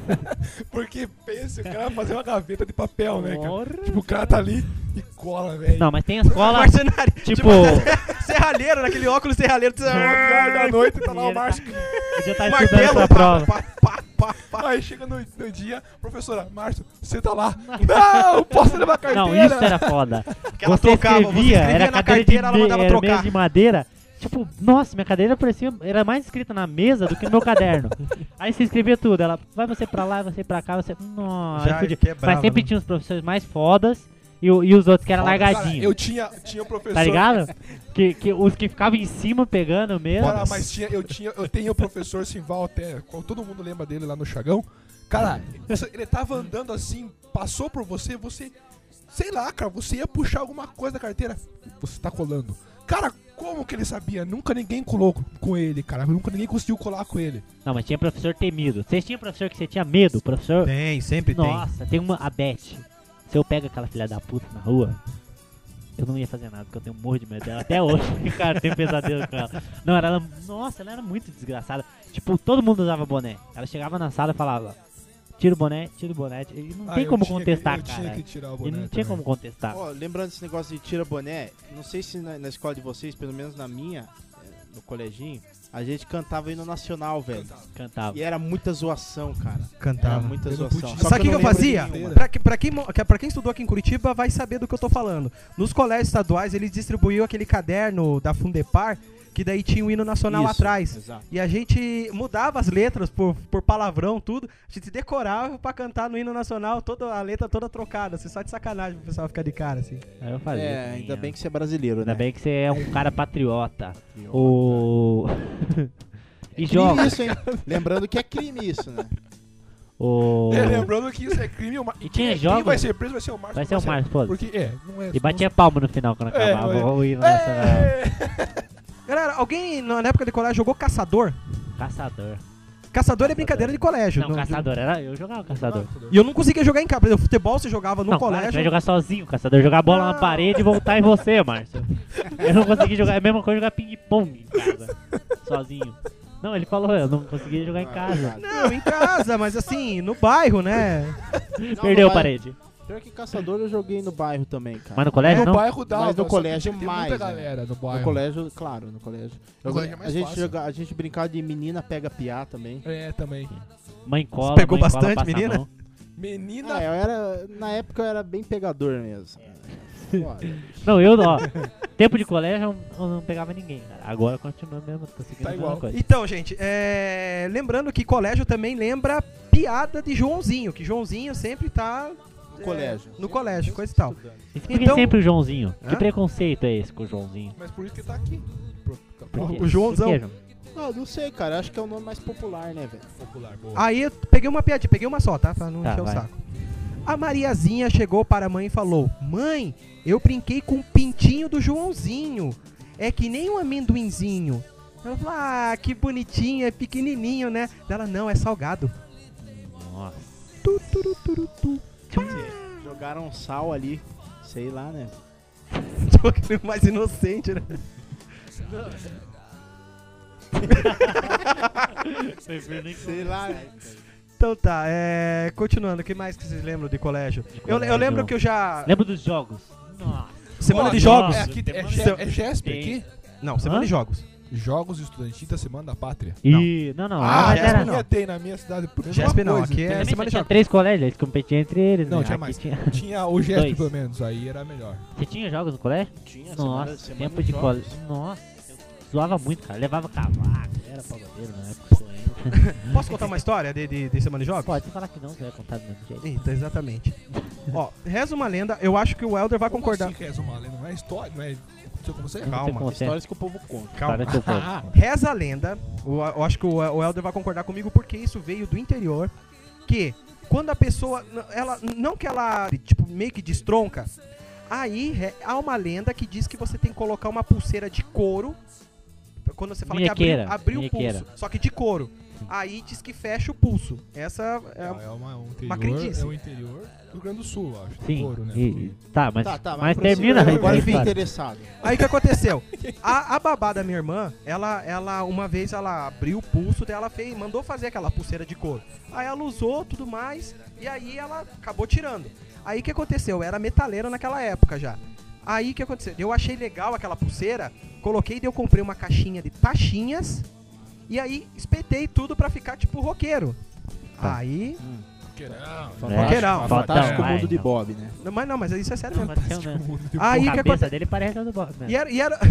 Porque pensa, o cara vai fazer uma gaveta de papel, né, cara? Porra. Tipo, o cara tá ali e cola, velho. Não, mas tem as colas, Marcenário, tipo... serralheiro, naquele óculos serralheiro. da noite tá lá o Ele tá- Márcio. Podia estar estudando Martelo, pra pá, prova. pá, pá, pá, pá. Aí chega no, no dia, professora, Márcio, você tá lá. Não, posso levar a carteira? Não, isso era foda. Que ela Você trocava, você escrevia, escrevia era na cadeira carteira, ela de, mandava era trocar. mesa de madeira. Tipo, nossa, minha cadeira parecia, era mais escrita na mesa do que no meu caderno. Aí você escrevia tudo, ela, vai você pra lá, você pra cá, você... Nossa, Já aí podia- quebrava, mas sempre né? tinha os professores mais fodas e, o- e os outros que eram Cara, largadinhos. eu tinha, tinha um professor... Tá ligado? Que, que os que ficavam em cima pegando mesmo. Cara, mas tinha, eu, tinha, eu tenho o professor Simval até, qual- todo mundo lembra dele lá no Chagão. Cara, você- ele tava andando assim, passou por você, você... Sei lá, cara, você ia puxar alguma coisa da carteira, você tá colando. Cara, como que ele sabia? Nunca ninguém colou com ele, cara. Nunca ninguém conseguiu colar com ele. Não, mas tinha professor temido. Vocês tinham professor que você tinha medo? Professor... Tem, sempre Nossa, tem uma... A Beth. Se eu pego aquela filha da puta na rua, eu não ia fazer nada, porque eu tenho um morro de medo dela. Até hoje, cara, eu tenho pesadelo com ela. Não, ela era... Nossa, ela era muito desgraçada. Tipo, todo mundo usava boné. Ela chegava na sala e falava... Tira o boné, tira o boné. E não Ah, tem eu como tinha contestar, que, eu cara. tinha que tirar o E boné não tinha também. como contestar. Ó, lembrando desse negócio de tira boné, não sei se na, na escola de vocês, pelo menos na minha, eh, no coleginho, a gente cantava hino nacional, velho. Cantava. E era muita zoação, cara. Era Cantava. muita Eu não zoação. podia. Só Sabe o que, que eu não lembro de fazia? nenhuma. Pra, que- pra, quem, mo- que- pra quem estudou aqui em Curitiba vai saber do que eu tô falando. Nos colégios estaduais, eles distribuíam aquele caderno da Fundepar, que daí tinha o hino nacional Isso, atrás. exato. E a gente mudava as letras por, por palavrão, tudo. A gente decorava pra cantar no hino nacional, toda a letra toda trocada, assim, só de sacanagem pro pessoal ficar de cara, assim. Aí eu fazia. É, também, ainda ó. bem que você é brasileiro, Ainda né? bem que você é um cara patriota. Patriota. O... e Crime jogos. isso, hein? Lembrando que é crime isso, né? O... É, lembrando que isso é crime. O Mar... E tinha quem, jogos- quem vai ser preso vai ser o Márcio. Vai ser o Márcio, foda. Porque, é, não é... E batia palma no final quando É, acabava é. o hino nacional. É. Galera, alguém na época de colégio jogou caçador? Caçador. Caçador é brincadeira de colégio. Não, caçador. Era eu jogava caçador. E eu não conseguia jogar em casa. Por exemplo, futebol você jogava no não, claro, colégio. você vai jogar sozinho, caçador. Jogar bola na Não. parede e voltar em você, Márcio. Eu não consegui jogar. É a mesma coisa jogar ping-pong em casa. Sozinho. Não, ele falou, eu não conseguia jogar em casa. Não, em casa, mas assim, no bairro, né? Não, Perdeu no a bairro- parede. Pior que caçador eu joguei no bairro também, cara. Mas no colégio No não? bairro dá, Mas no só que colégio tinha que ter mais, muita né? galera no No bairro. colégio, claro, no colégio. Eu- colégio é a, mais gente fácil. joga, a gente brincava de menina pega piá também. É, também. Mãe cola, Pegou mãe cola, bastante, passa a menina? mão. Menina... Ah, eu era, na época eu era bem pegador mesmo. Foda. Não, eu, ó, tempo de colégio eu não, eu não pegava ninguém, cara. Agora continua mesmo, tô seguindo Tá a mesma igual. coisa. Então, gente, é... lembrando que colégio também lembra piada de Joãozinho, que Joãozinho sempre tá No colégio. no colégio, coisa e tal. E por que Então- sempre o Joãozinho? Hã? Que preconceito é esse com o Joãozinho? Mas por isso que tá aqui. Pro- tá Por quê? O Joãozão. Por quê, João? Ah, não sei, cara. Acho que é o nome mais popular, né, velho? popular, boa. Aí eu peguei uma piadinha, peguei uma só, tá? Pra não Tá, encher o vai. saco. A Mariazinha chegou para a mãe e falou: Mãe, eu brinquei com o pintinho do Joãozinho. É que nem um amendoinzinho. Ela falou: Ah, que bonitinho, é pequenininho, né? Ela: Não, é salgado. Nossa. Tu, turu, turu, tu. Jogaram sal ali. Sei lá, né? Aquele mais inocente, né? Sei lá, né? Então tá, é... continuando, o que mais que vocês lembram de colégio? Eu, eu colégio. lembro que eu já... Lembro dos jogos. Nossa. Semana Ó, de jogos? É, aqui, é, Semana- Ge- é Gesp Tem. aqui? Não, semana Hã? de jogos. Jogos Estudantis da Semana da Pátria. E... Não, não. Ah, mas Gesp era... não. ia ter na minha cidade. Por exemplo, Gesp uma não, coisa, aqui é tem- Também semana de tinha jogos. três colégios, eles competiam entre eles, Não, né? tinha Aqui mais. Tinha... Tinha o Gesp Dois. pelo menos, aí era melhor. Você tinha jogos no colégio? Tinha Nossa, semana- tempo semana de jogos. colégio. Nossa, eu zoava muito, cara. Levava cavaco, era pagadeiro na época. isso aí. Posso contar uma história de, de, de semana de jogos? Pode falar que não, você vai contar do mesmo jeito. Eita, exatamente. Ó, reza uma lenda, eu acho que o Helder vai Como concordar. assim, reza uma lenda? Não é história, não é... Aconteceu com você? Calma. Você consegue. Histórias que o povo conta. Calma. História que eu conto. Ah, Reza a lenda, o- eu acho que o, o Helder vai concordar comigo porque isso veio do interior, que quando a pessoa, ela, não que ela, tipo, meio que destronca, aí re- há uma lenda que diz que você tem que colocar uma pulseira de couro, quando você fala que abriu, Minhoqueira, abriu o minhoqueira. pulso, só que de couro. Aí diz que fecha o pulso. Essa é, É, é uma, um interior, uma crendice. é o interior do Rio Grande do Sul, eu acho. Sim. Couro, né? e- tá, mas, Tá, tá, mas prossiga. termina aí. Agora eu fiquei cara. interessado. Aí o que aconteceu? A, a babá da minha irmã, ela, ela, uma vez ela abriu o pulso dela, fez, mandou fazer aquela pulseira de couro. Aí ela usou tudo mais, e aí ela acabou tirando. Aí o que aconteceu? Eu era metaleiro naquela época já. Aí o que aconteceu? Eu achei legal aquela pulseira, coloquei e eu comprei uma caixinha de taxinhas, e aí espetei tudo pra ficar tipo roqueiro. Tá. Aí. Roqueirão. É, Roqueirão. Fantástico vai, mundo de então. Bob, né? Não, mas não, mas isso é sério mesmo. Aconteceu, né? Aí a o que cabeça aconteceu? dele parece a do Bob, né? E era. E era...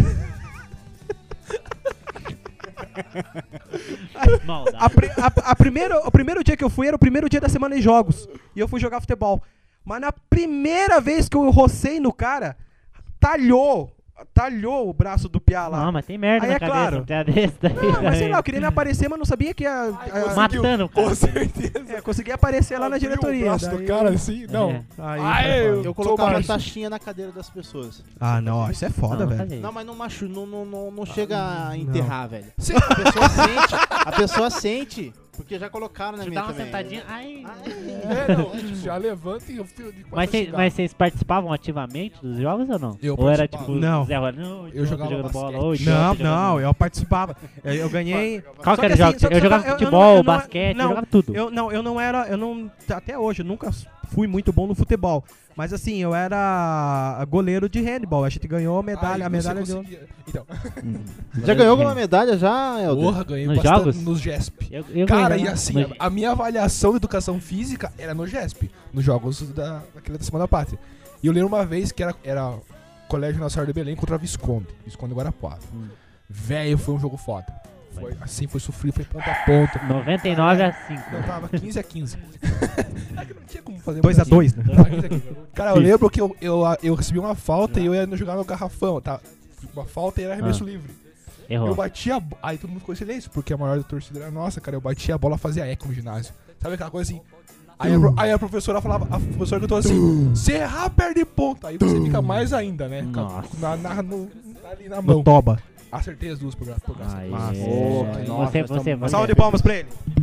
Maldade. A, pri- a- a primeiro, o primeiro dia que eu fui era o primeiro dia da semana de jogos. E eu fui jogar futebol. Mas na primeira vez que eu rocei no cara, talhou. Talhou o braço do piá lá. Não, mas tem merda Aí na é cabeça, claro. um piá desse daí. Não, mas sei daí. lá, eu queria me aparecer, mas não sabia que ia. a- Matando o cara. Com certeza. é, consegui aparecer lá na Abriu diretoria. O braço do daí cara eu- assim? Não. É. Aí, Ah, foi eu- foda. Eu colocava a Márcio. taxinha na cadeira das pessoas. Ah, não, ó, isso é foda, Não, não velho. fazia isso. Não, mas não machu, não, não, não, não chega a enterrar, velho. Sim. A pessoa sente, a pessoa sente, porque já colocaram na Deixa eu minha dar uma também. sentadinha. Ai. É, não. Já levanta e eu fio de Mas, cês- mas vocês participavam ativamente dos jogos ou não? Eu ou era participava. tipo, Não. Zé Ruela, não, Eu jogava jogando bola, basquete. ou idiota Não, jogando- não, eu participava. Eu, eu ganhei. Qual Só que era que o assim, jogo? só que- Eu só jogava que eu- eu futebol, não- eu não- basquete, não, eu jogava tudo. Eu não, eu não era, eu não, até hoje, eu nunca fui muito bom no futebol. Mas assim, eu era goleiro de handball. A gente ganhou a medalha, a medalha de ouro. Então, Hum. Já ganhou alguma medalha já, Helder? porra, ganhei Nos bastante jogos? nos G E S P. Eu, eu Cara, ganhei e na- assim, no- a, a minha avaliação de educação física era no G E S P, nos jogos da, daquele da Semana da Pátria. E eu lembro uma vez que era, era Colégio Nacional de Belém contra Visconde, Visconde Guarapuava. Hum. Velho, foi um jogo foda. Foi, assim, foi sofrido, foi ponta a ponta. noventa e nove a cinco. Não, tava quinze a quinze. É que não tinha como fazer dois a muito dois, né? assim. Tava quinze a quinze. Cara, eu lembro que eu, eu, eu recebi uma falta e eu ia jogar no garrafão, tá? Uma falta e era arremesso livre. Eu Errou. batia a bo- aí todo mundo ficou em silêncio, porque a maior da torcida era nossa, cara. Eu batia a bola, fazia eco no ginásio. Sabe aquela coisa assim? Aí a, pro- aí a professora falava, a professora gritou assim: se errar, perde ponto. Aí você fica mais ainda, né? Com a- Nossa. Na, na, no, ali na No mão. toba. Acertei as duas por graça. Por graça. Aê. Massa. Oh, Você, que nossa, você, nós você. estamos- Salve de palmas pra ele.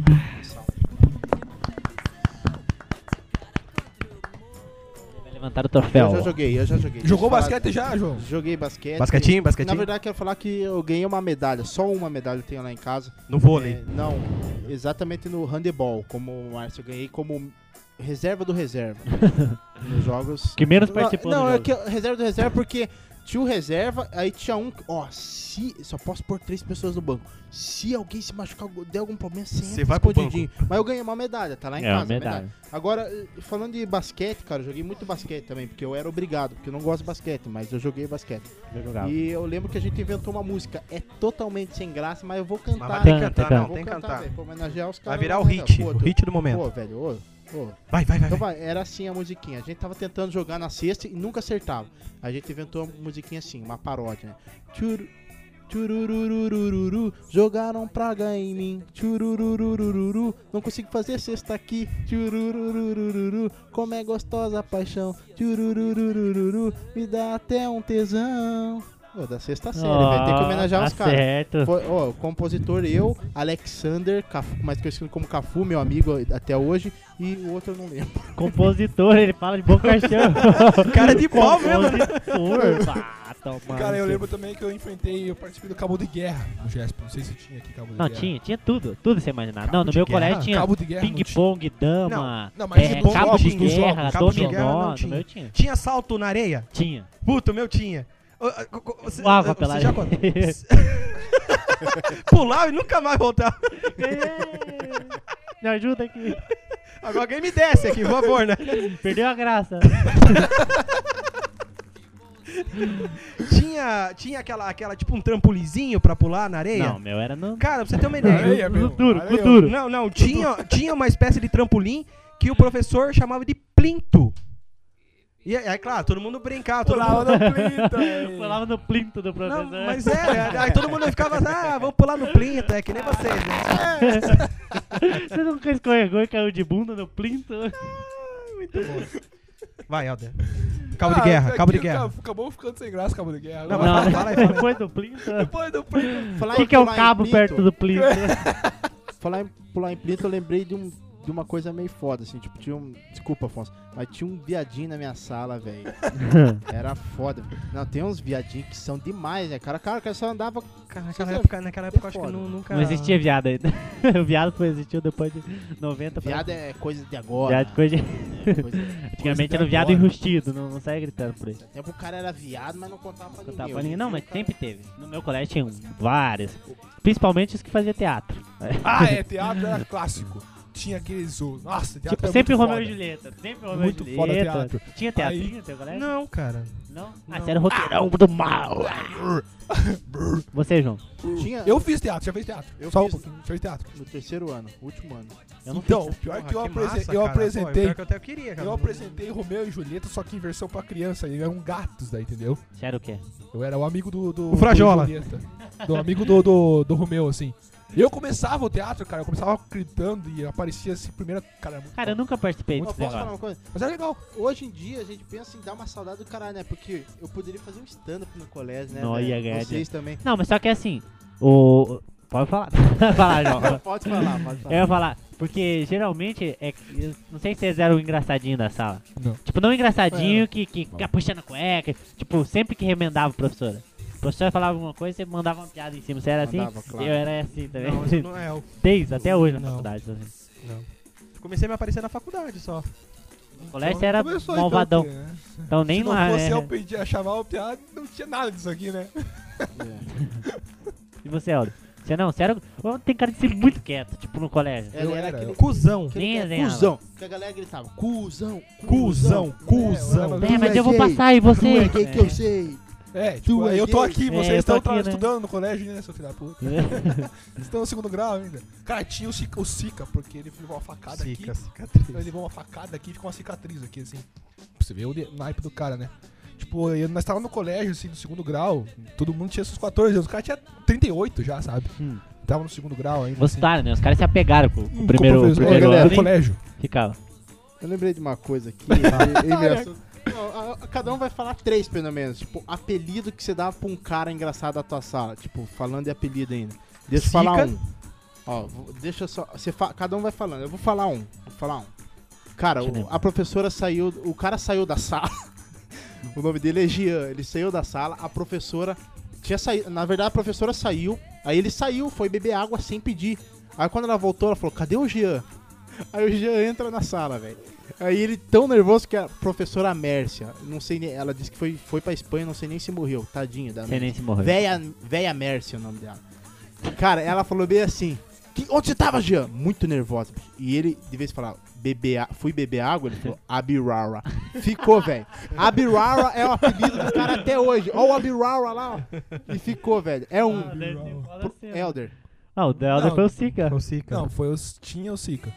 Vai levantar o troféu. Eu já joguei, eu já joguei. Jogou Deixa eu basquete já, João? falar- Joguei basquete. Basquetinho, Na basquetinho. verdade, quero falar que eu ganhei uma medalha, só uma medalha eu tenho lá em casa. No vôlei. É, não, exatamente no handebol, como o Márcio, eu ganhei como reserva do reserva. Nos jogos. Que menos Não, participou Não, do é jogo. que eu- reserva do reserva porque tinha o reserva, aí tinha um. Ó, se. Só posso pôr três pessoas no banco. Se alguém se machucar, der algum problema, você Você entra vai pro escondidinho. Mas eu ganhei uma medalha, tá lá em É, uma casa. medalha. Agora, eh, falando de basquete, cara, eu joguei muito basquete também, porque eu era obrigado, porque eu não gosto de basquete, mas eu joguei basquete. Eu jogava. E eu lembro que a gente inventou uma música. É totalmente sem graça, mas eu vou Mas cantar. vai ter que Canta, cantar, canta. não, Vou tem que cantar. velho, pra homenagear os caras. Vai virar o lá, hit, pô, o tu- hit do momento. Pô, velho, ô, ô. Vai, vai, vai. Então vai. vai, era assim a musiquinha. A gente tava tentando jogar na sexta e nunca acertava. A gente inventou uma musiquinha assim, uma paródia, né? Tchuru, tchururururururu, jogaram praga em mim. Tchururururururu, não consigo fazer cesta aqui. Tchururururururu, como é gostosa a paixão. Tchururururururu, me dá até um tesão. Ô, da sexta série, velho. Tem que homenagear tá os caras. certo. Foi, ó, o compositor eu, Alexander, Cafu, mais conhecido como Cafu, meu amigo até hoje, e o outro eu não lembro. Compositor, ele fala de bom caixão. Cara de pau mesmo, né? Compositor. Ah, toma Cara, eu no lembro também que eu enfrentei, eu participei do Cabo de Guerra no G E S P. Não sei se tinha aqui Cabo de Não, Guerra. tinha, tinha tudo, tudo você imaginar. Cabo Não, no de meu guerra? colégio tinha Cabo de Guerra não tinha. ping-pong, dama, Não, mas é, nos cabo jogos, de nos guerra, jogos, cabo de guerra dominó, não no tinha. meu tinha. Tinha salto na areia? Tinha. Puta, o meu tinha. Ô, ô, ô, Você, Voava você pela já areia. pulava e nunca mais voltava. Me ajuda aqui. Agora alguém me desce aqui, por favor, né? Perdeu a graça. Tinha, tinha aquela, aquela, tipo um trampolizinho pra pular na areia? Não, meu era no... Cara, pra você ter uma ideia. Areia mesmo. duro, Areia. com duro. Não, não, tinha, tinha uma espécie de trampolim que o professor chamava de plinto. E aí, claro, todo mundo brincava, todo Pulava mundo... no plinto. Eu pulava no plinto do professor. Não, mas é, aí todo mundo ficava assim, ah, vamos pular no plinto, é que nem vocês, né? Você nunca escorregou e caiu de bunda no plinto? Muito bom. Vai, Helder. Cabo de Ah, guerra, aqui cabo de o guerra. cabo- Acabou ficando sem graça, cabo de guerra. Não, Agora- mas Não, fala aí, fala aí. depois do Plinto. Depois do Plinto. Falar O que, em que é o pular em cabo Plinto, perto do Plinto? Falar em pular em Plinto, eu lembrei de, um, de uma coisa meio foda, assim, tipo, tinha um... Desculpa, Afonso, mas tinha um viadinho na minha sala, velho. Era foda. Não, tem uns viadinhos que são demais, né, cara? Cara, o cara só andava... Cara, naquela Você- época, naquela época eu acho que foda. nu- nunca... Não existia viado ainda. O viado foi existiu depois de noventa. pra- Viado é coisa de agora. Viado, coisa de... É coisa de... Antigamente de era o viado agora. enrustido, não, não saia gritando por aí. Tempo o cara era viado, mas não contava pra Não, ninguém. tá pra Hoje em ninguém. Não, dia mas o cara- sempre teve. No meu colégio tinha um, vários. Principalmente os que faziam teatro. Ah, é, teatro era clássico. Tinha aqueles. o- Nossa, teatro Tipo, era sempre o muito Romeu e foda. Julieta. Sempre o Romeu Muito e foda Julieta. teatro. Tinha teatrinho no teu colégio? Não, cara. Não? Ah, Não. você era roteirão do mal. Você, João? Tinha Eu fiz teatro, já fez teatro. Eu Só fiz- um pouquinho, fez teatro. no terceiro ano, último ano. Eu não Então, fiz. pior Porra, que eu, apresen- massa, eu cara. apresentei. Pô, pior que eu até queria, cara. Eu apresentei Romeu e Julieta, só que em versão pra criança. E eram gatos daí, entendeu? Você era o quê? Eu era o amigo do. do O Frajola. Do, Julieta. Do amigo do, do, do Romeu, assim. Eu começava o teatro, cara, eu começava gritando e aparecia assim, primeira. Cara, muito Cara, eu foda. nunca participei Eu desse posso falar negócio. uma coisa? Mas é legal. Hoje em dia a gente pensa em dar uma saudade do caralho, né? Porque eu poderia fazer um stand-up no colégio, né? Não, velho? ia ganhar Vocês também. Não, mas só que é assim, o... Pode falar. falar, João. Pode falar, pode falar. Eu ia falar, porque geralmente, é, que- eu não sei se vocês eram o engraçadinho da sala. Não. Tipo, não o engraçadinho É. que, que fica puxando a cueca, tipo, sempre que remendava a professora. A professora falava alguma coisa, você mandava uma piada em cima. Você era assim? Mandava, claro. Eu era assim também. Não, isso não é. Eu, Desde, até hoje na Não. faculdade. Assim. não. Comecei a me aparecer na faculdade só. No colégio Então, você era começou, então, malvadão. porque, né? Então nem Se não lá, fosse né? eu pedir a chamar o piada, não tinha nada disso aqui, né? É. E você, Aldo? Você não, você era... Ô, tem cara de ser muito quieto, tipo, no colégio. Ele Eu era era, aquele, eu- Cusão. aquele Nem que é desenhava. cuzão. Que a galera gritava, cuzão, Cusão, cuzão. É, eu É, era- mas eu vou gay. passar e você... Tu é gay que eu sei. É, tipo, Tu é aí eu tô gay. aqui, É, vocês eu tô estão aqui, tá né? estudando no colégio, né, seu filho da puta? Vocês estão no segundo grau ainda. Cara, tinha o Sica, o Sica porque ele levou uma facada Cica, aqui. cicatriz. Ele levou uma facada aqui e ficou uma cicatriz aqui, assim. Pra você ver o de- naipe do cara, né? Tipo, eu, nós tava no colégio, assim, no segundo grau, todo mundo tinha seus quatorze anos, o cara tinha trinta e oito já, sabe? Hum. Tava no segundo grau ainda. Gostaram, né? Os caras se apegaram com o assim. primeiro, Como o fez- primeiro é, ano galera, e colégio. ficava. Eu lembrei de uma coisa aqui. é- é engraçado. Não, a- a- cada um vai falar três, pelo menos. Tipo, apelido que você dava pra um cara engraçado da tua sala. Tipo, falando de apelido ainda. Deixa eu Sica. falar um. Ó, vou- deixa eu só. Você fa- cada um vai falando. Eu vou falar um. Vou falar um. Cara, Deixa eu o- lembrar. a professora saiu. O cara saiu da sala. O nome dele é Jean. Ele saiu da sala. A professora tinha saído. Na verdade, a professora saiu. Aí ele saiu, foi beber água sem pedir. Aí quando ela voltou, ela falou: cadê o Jean? Aí o Jean entra na sala, velho. Aí ele tão nervoso que a professora Mércia, não sei nem, ela disse que foi, foi pra Espanha, não sei nem se morreu, tadinha da Sem nem se morrer. Véia, véia Mércia é o nome dela. Cara, ela falou bem assim: "Que- onde você tava, Jean? Muito nervosa. bicho. E ele, de vez em falar, beber, a- fui beber água, ele falou, Abirara. Ficou, velho. Abirara é o apelido do cara até hoje. Ó o Abirara lá, ó. E ficou, velho. É um Ah, deve ter foda assim, ó. Elder. Ah, o Delder Não. foi o Sica. O Cica. Não, foi os. Tinha o Sica.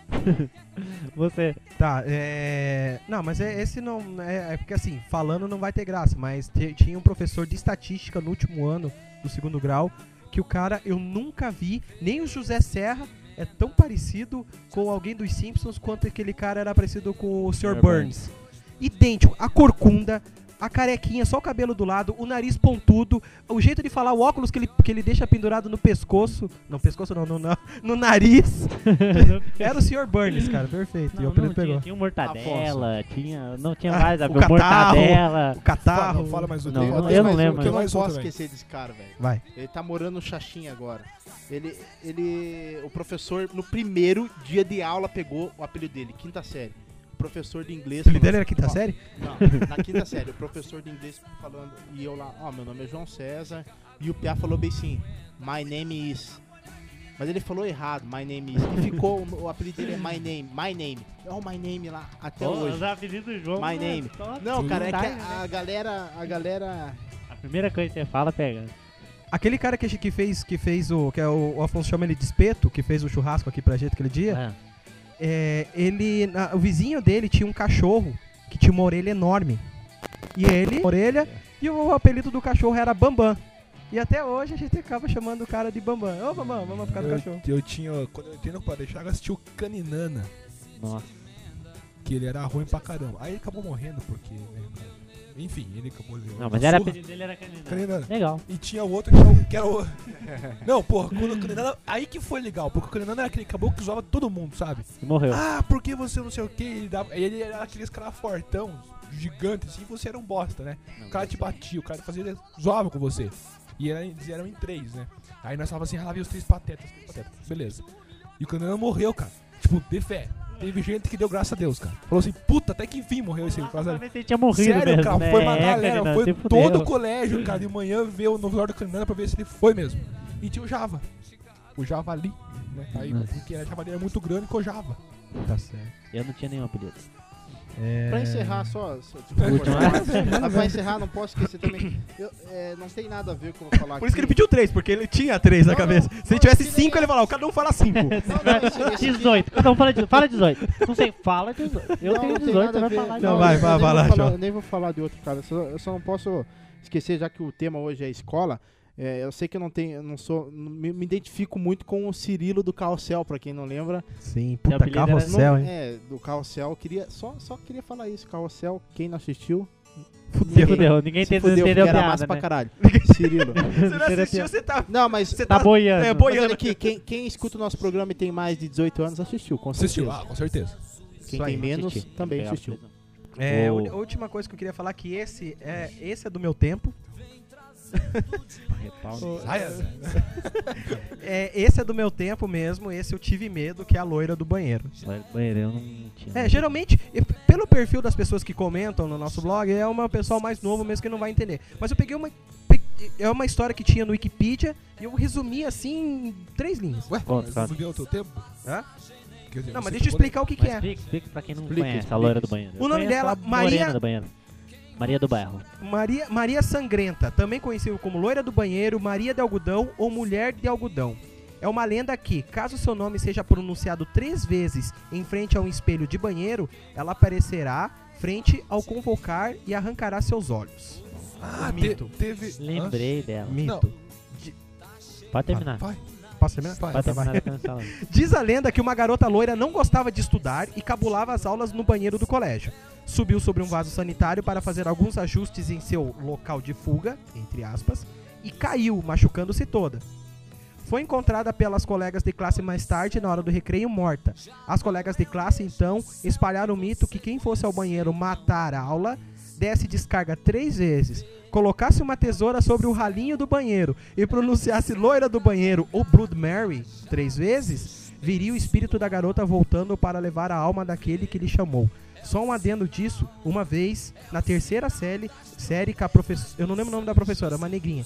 Você. Tá, é. Não, mas é, esse não. É, é porque assim, falando não vai ter graça, mas te- tinha um professor de estatística no último ano do segundo grau que o cara eu nunca vi, nem o José Serra é tão parecido com alguém dos Simpsons quanto aquele cara era parecido com o senhor senhor Burns. Idêntico, a corcunda, a carequinha, só o cabelo do lado, o nariz pontudo, o jeito de falar, o óculos que ele, que ele deixa pendurado no pescoço. Não, pescoço não, no, no, no nariz. Era o senhor Burns, cara, perfeito. e Não, o apelido não, pegou. tinha, tinha um mortadela, tinha, não tinha Ah, mais, o a catarro, mortadela. O catarro. Fala, fala mais um Não, dele. não, Tem eu mais não um, lembro, tem Eu não mais um posso também. esquecer desse cara, velho. Vai. Ele tá morando no Xaxim agora. Ele, ele, o professor, no primeiro dia de aula, pegou o apelido dele, quinta série. O professor de inglês... O apelido falou dele era assim, quinta ó, série? Não, na quinta série, o professor de inglês falando, e eu lá, ó, meu nome é João César, e o Piá falou bem assim, my name is... Mas ele falou errado, my name is. E ficou, o, o apelido dele é my name, my name. É o my name lá, até Pô, hoje. os apelidos do João. My né, name. só- Não, cara, é que Time, a, a né? galera, a galera... A primeira coisa que você fala, pega. Aquele cara que, que fez, que fez o. Que é o, o Afonso chama ele de espeto, que fez o churrasco aqui pra gente aquele dia. É. É, ele. na- o vizinho dele tinha um cachorro que tinha uma orelha enorme. E ele, orelha, e o apelido do cachorro era Bambam. E até hoje a gente acaba chamando o cara de Bambam. Ô Bambam, vamos ficar do cachorro. Eu, eu tinha. Quando eu entrei no Padre Chagas, tinha o Caninana, Nossa. que ele era ruim pra caramba. Aí ele acabou morrendo porque. Né, Enfim, ele acabou levando Não, mas uma era surra. apelido dele era Caninana. Caninana. Legal. E tinha o outro que era o... Que era o... Não, porra, quando o Caninana... Aí que foi legal, porque o Caninana era aquele caboclo que zoava todo mundo, sabe? E morreu. Ah, porque você não sei o que, ele, dava... ele era aqueles caras fortão, gigantes, assim, e você era um bosta, né? O cara te batia, o cara fazia, ele zoava com você. E era, eles eram em três, né? Aí nós falávamos assim, ah, lá vi os três patetas, os três patetas, beleza. E o Caninana morreu, cara. Tipo, de fé. Teve gente que deu graças a Deus, cara. Falou assim, puta, até que enfim morreu esse Nossa, cara. pra ver se ele tinha morrido Sério, mesmo, cara, né? foi uma É, galera, Caninana, foi se todo fudeu. o colégio, cara, de manhã ver o novo do Caninana pra ver se ele foi mesmo. E tinha o Java. O Javali, né? Aí, Nossa. porque a Javali era muito grande com o Java. Tá certo. Eu não tinha nenhum apelido. É... Pra encerrar, só. só desculpa, Última. mas pra encerrar, não posso esquecer também. Eu, é, não tem nada a ver com o que eu vou falar Por isso que ele aqui. pediu três, porque ele tinha três na Não, cabeça. não, Se ele não, tivesse esse cinco, nem- ele falava, cada um fala cinco. Não, não, esse- esse aqui- dezoito. Cada um fala dezoito. Fala dezoito. Não sei, fala dezoito. Eu não, tenho não tem dezoito, nada você a vai ver. falar Não, dezoito. vai, eu vai, nem vai vou lá, falar- João. Eu nem vou falar de outro, cara. Eu só, eu só não posso esquecer, já que o tema hoje é escola. É, eu sei que eu não tenho, eu não sou, não me, me identifico muito com o Cirilo do Carrossel, pra quem não lembra. Sim, Seu puta, apelido era- carrossel, Não- hein? É, do Carrossel. Eu queria, só, só queria falar isso. Carrossel, quem não assistiu, Fudeu. Fudeu, ninguém se entendeu, fudeu, entendeu porque a era massa piada, pra né? caralho. Cirilo. Você não assistiu, você tá... Não, mas Você Tá tá boiando. É, Mas boiando. olha aqui, quem, quem escuta o nosso programa e tem mais de dezoito anos assistiu, com Assistiu? certeza. Ah, com certeza. Quem Isso aí, tem menos Assisti. também Legal, assistiu. É, a Oh. uni- a última coisa que eu queria falar é que esse é, esse é do meu tempo. Repau. Ai, É, esse é do meu tempo mesmo, esse eu tive medo, que é a loira do banheiro. Banheiro, eu não tinha. É, geralmente, e p- pelo perfil das pessoas que comentam no nosso blog, é uma pessoal mais novo mesmo que não vai entender. Mas eu peguei uma... pe- É uma história que tinha no Wikipedia e eu resumi assim em três linhas. Ué, Conta, mas conta. não deu o teu tempo? Hã? Quer dizer, Não, mas você deixa eu ficou- explicar o que, que Mas é. explica, explica pra quem não Explica, conhece explica. a loira do banheiro. O Eu nome conheço dela, a Maria- Morena do banheiro. Maria do Bairro. Maria, Maria Sangrenta, também conhecida como loira do banheiro, Maria de Algodão ou Mulher de Algodão. É uma lenda que, caso seu nome seja pronunciado três vezes em frente a um espelho de banheiro, ela aparecerá frente ao convocar e arrancará seus olhos. Ah, O te- mito. teve... Lembrei dela. Mito. Pode terminar. Vai, Posso terminar? vai. Pode Tá, vai. terminar a canção. Diz a lenda que uma garota loira não gostava de estudar e cabulava as aulas no banheiro do colégio. Subiu sobre um vaso sanitário para fazer alguns ajustes em seu local de fuga, entre aspas, e caiu, machucando-se toda. Foi encontrada pelas colegas de classe mais tarde, na hora do recreio, morta. As colegas de classe, então, espalharam o mito que quem fosse ao banheiro matar a aula, desse descarga três vezes, colocasse uma tesoura sobre o ralinho do banheiro e pronunciasse loira do banheiro ou Blood Mary três vezes, viria o espírito da garota voltando para levar a alma daquele que lhe chamou. Só um adendo disso, uma vez, na terceira série, série que a professora... Eu não lembro o nome da professora, uma negrinha.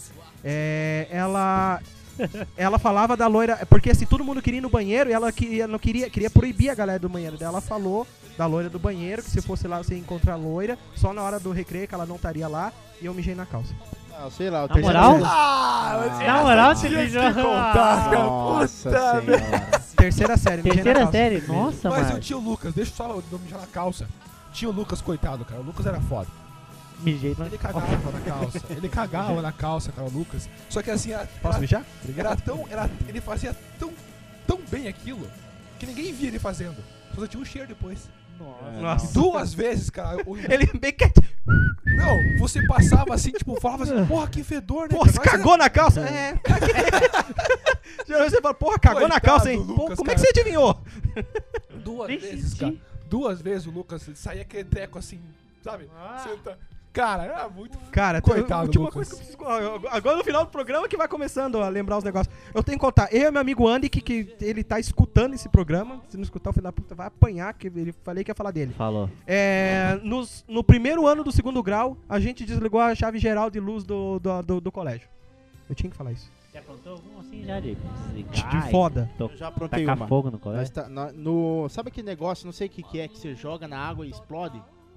É, ela... Ela falava da loira... Porque assim, todo mundo queria ir no banheiro e ela queria, não queria, queria proibir a galera do banheiro. Daí ela falou da loira do banheiro, que se fosse lá você ia encontrar a loira, só na hora do recreio que ela não estaria lá, e eu mijei na calça. Ah, sei lá, o Na terceiro- moral? Ah, mas Na moral, você tinha que mijou- contar, cara. Nossa Puta senhora. Terceira série, mijei na Terceira calça. série? Nossa, Mas eu mano. tinha o Lucas, deixa eu só eu mijar na calça. Tinha o Lucas, coitado, cara. O Lucas era foda. Mijei na Ele cagava na calça. Ele cagava na calça, cara, o Lucas. Só que assim, era, Posso era, mijar? era tão. Era, ele fazia tão, tão bem aquilo que ninguém via ele fazendo. Só tinha um cheiro depois. É, Nossa. não. Duas vezes, cara. o- Ele bem quietinho. Não, você passava assim, tipo, falava assim, porra, que fedor, né? Porra, você cara? Mas cagou na calça? É, caguei. Geralmente você fala, porra, cagou na Coitado calça, hein? do Pô, Lucas, como é cara. que você adivinhou? Duas Nem vezes, senti. cara. Duas vezes o Lucas saía aquele treco assim, sabe? Senta. Cara, era muito. Cara, Coitado, a última Lucas. coisa que eu preciso... Agora no final do programa que vai começando a lembrar os negócios. Eu tenho que contar, eu e meu amigo Andy, que, que ele tá escutando esse programa. Se não escutar, o filho da puta vai apanhar, que ele falei que ia falar dele. Falou. É, nos- no primeiro ano do segundo grau, a gente desligou a chave geral de luz do, do, do, do colégio. Eu tinha que falar isso. Já aprontou algum assim já de De desligar? foda. e to- Eu já aprontei Tacar uma. fogo no Nós colégio? tá- na- no, sabe aquele negócio, não sei o que, que é, que você joga na água e explode?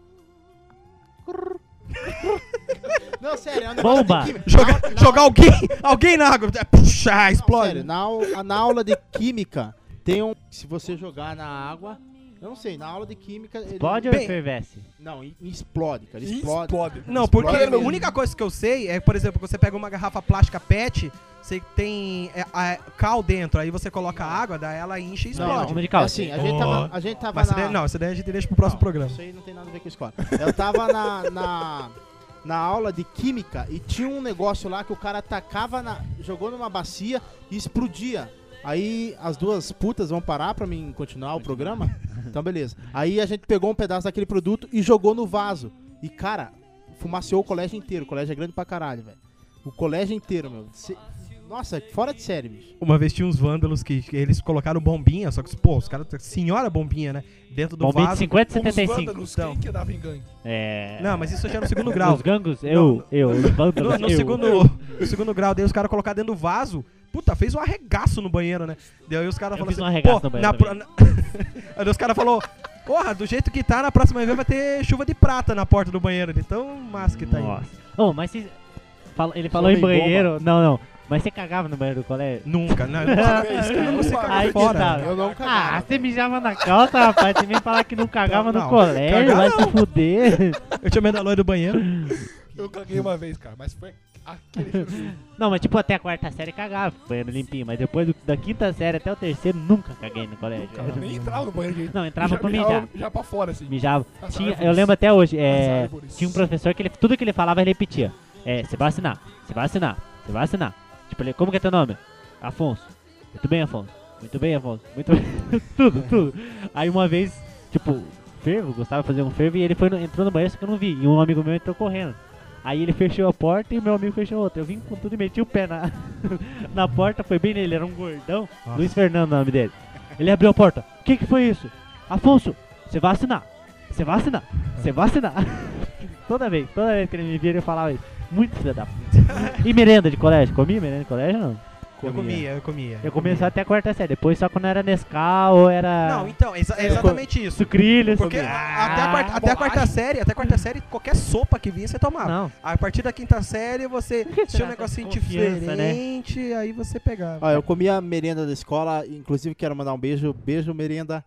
Não, sério, é um negócio Bomba! de química. Jogar, Na- na- jogar alguém, alguém na água, puxa, Não, explode. sério, na, au- na aula de química tem um... Se você jogar na água... Eu não sei, na aula de química... Ele, Pode ou Bem- efervesce? Não, e- e explode, cara, explode. Explode. Não, porque Explode a mesmo. única coisa que eu sei é, por exemplo, que você pega uma garrafa plástica pet, você tem é, a- cal dentro, aí você coloca água, daí ela enche e Não, explode. Uma de é calça. assim, a gente tava, a gente tava Mas na... essa daí- não, essa daí a gente deixa pro próximo Não, programa. Isso aí não tem nada a ver com escola. Eu tava na, na, na aula de química e tinha um negócio lá que o cara tacava, na, jogou numa bacia e explodia. Aí as duas putas vão parar pra mim continuar o programa? Então beleza. Aí a gente pegou um pedaço daquele produto e jogou no vaso. E cara, fumaceou o colégio inteiro. O colégio é grande pra caralho, velho. O colégio inteiro, meu. Cê... Nossa, fora de série, bicho. Uma vez tinha uns vândalos que, que eles colocaram bombinha, só que, pô, os caras, senhora bombinha, né? Dentro do Bombinha de vaso. cinquenta e Como os setenta e cinco. vândalos, Então. quem que andava em gangue? É. Não, mas isso já no segundo grau. Os gangos? Eu, eu. Os No, vândalos, no eu. segundo, no segundo grau, daí os caras colocaram dentro do vaso. Puta, fez um arregaço no banheiro, né? Daí os caras Eu falaram fiz um assim, arregaço pô, no banheiro na pro- na- Aí os caras falaram, porra, do jeito que tá, na próxima vez vai ter chuva de prata na porta do banheiro ali. Tão massa que tá aí. Nossa. Ô, mas vocês... Fala- Ele falou Homem em banheiro... Não, não. Mas você cagava no banheiro do colégio? Nunca, não. Uma vez, cara, você Ai, cagou que fora. tal. né? Eu não Ah, cagava. você mijava na calça, rapaz. Você vem falar que não cagava Não, no colégio, cagar vai não. se fuder. Eu tinha medo da loira do banheiro. Eu caguei uma vez, cara, mas foi aquele filme. Não, mas tipo, até a quarta série cagava, banheiro limpinho. Mas depois do- da quinta série até o terceiro, nunca caguei no colégio. Cara, eu nem entrava no banheiro direito. Não, entrava já, pra mijava- mijar. Já pra fora, assim. Mijava. As Tinha, árvores. eu lembro até hoje, As é, árvores. tinha um professor que ele, tudo que ele falava ele repetia. É, você vai assinar, você vai assinar, você vai assinar. Tipo, ele, como que é teu nome? Afonso. Muito bem, Afonso. Muito bem, Afonso. Muito bem. tudo, tudo. Aí uma vez, tipo, fervo, gostava de fazer um fervo e ele foi no- entrou no banheiro, só que eu não vi. E um amigo meu entrou correndo. Aí ele fechou a porta e o meu amigo fechou outra. Eu vim com tudo e meti o pé na, na porta, foi bem nele, era um gordão. Nossa. Luiz Fernando, o nome dele. Ele abriu a porta. O que que foi isso? Afonso, você vai assinar. Você vai assinar. Você vai assinar. toda vez, toda vez que ele me via, ele falava isso. Muito filho da puta. E merenda de colégio? Comia merenda de colégio ou não? Eu comia, eu comia. Eu comia só até a quarta série. Depois só quando era Nescau ou era Não, então, exa- é exatamente isso. sucrilhos. Porque Ah, até, a quarta, até a quarta bolacha. série, até a quarta série, qualquer sopa que vinha, você tomava. Não. A partir da quinta série, você que tinha um será negocinho essa confiança, né? diferente, aí você pegava. Ó, eu comia a merenda da escola, inclusive quero mandar um beijo. Beijo, merenda.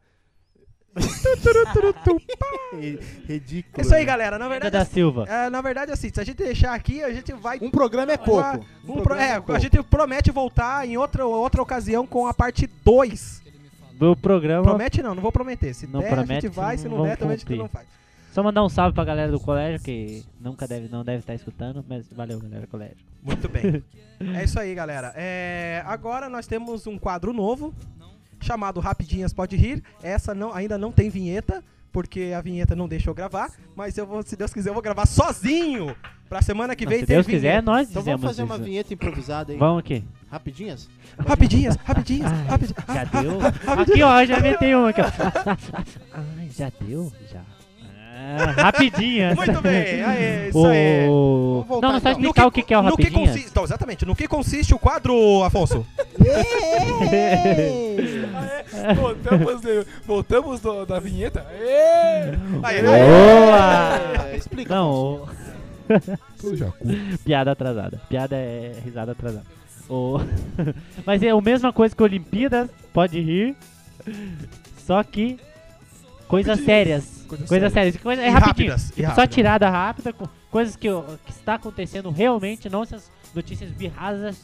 Ri- Ridículo. É isso aí, né? galera. Na Merenda verdade, da Silva. é, na verdade, assim, se a gente deixar aqui, a gente vai... Um programa é pouco. Um Um pro- programa é, é pouco. a gente promete voltar em outra, outra ocasião com a parte dois. Do programa. Promete não, não vou prometer. Se Não der, a promete, gente vai. se Se não não der, vão também a gente cumprir. não faz. Só mandar um salve pra galera do colégio, que nunca deve, não deve estar escutando, mas valeu, galera do colégio. Muito bem. É isso aí, galera. É, agora nós temos um quadro novo, chamado Rapidinhas Pode Rir. Essa não, ainda não tem vinheta, porque a vinheta não deixou eu gravar, mas eu vou, se Deus quiser, eu vou gravar sozinho. Pra semana que Não, vem se ter Deus vinheta. quiser, nós Então dizemos vamos fazer uma isso. vinheta improvisada aí. Vamos aqui. Rapidinhas? Rapidinhas, rapidinhas, Ai, rapidinhas. já deu? Aqui, ó, já metei uma aqui, ó. Ai, já deu? Já. Ah, rapidinhas. Muito bem, aí, isso aí. O... Vamos voltar, Não, não só então. explicar o que, que é o no que rapidinhas. consiste, então, exatamente. No que consiste o quadro, Afonso? Voltamos, de- voltamos do- da vinheta. Ê! Aí, Boa! É, explica. Não, o... Tudo já cu. piada atrasada. Piada é risada atrasada. O... Mas é a mesma coisa que Olimpíadas, pode rir. Só que coisas Rapidinhas. sérias. Coisas Coisas sérias. Coisa, é E rapidinho. rápidas, e Tipo, só rápidas. tirada rápida, com coisas que, que está acontecendo realmente, não essas notícias birrasas.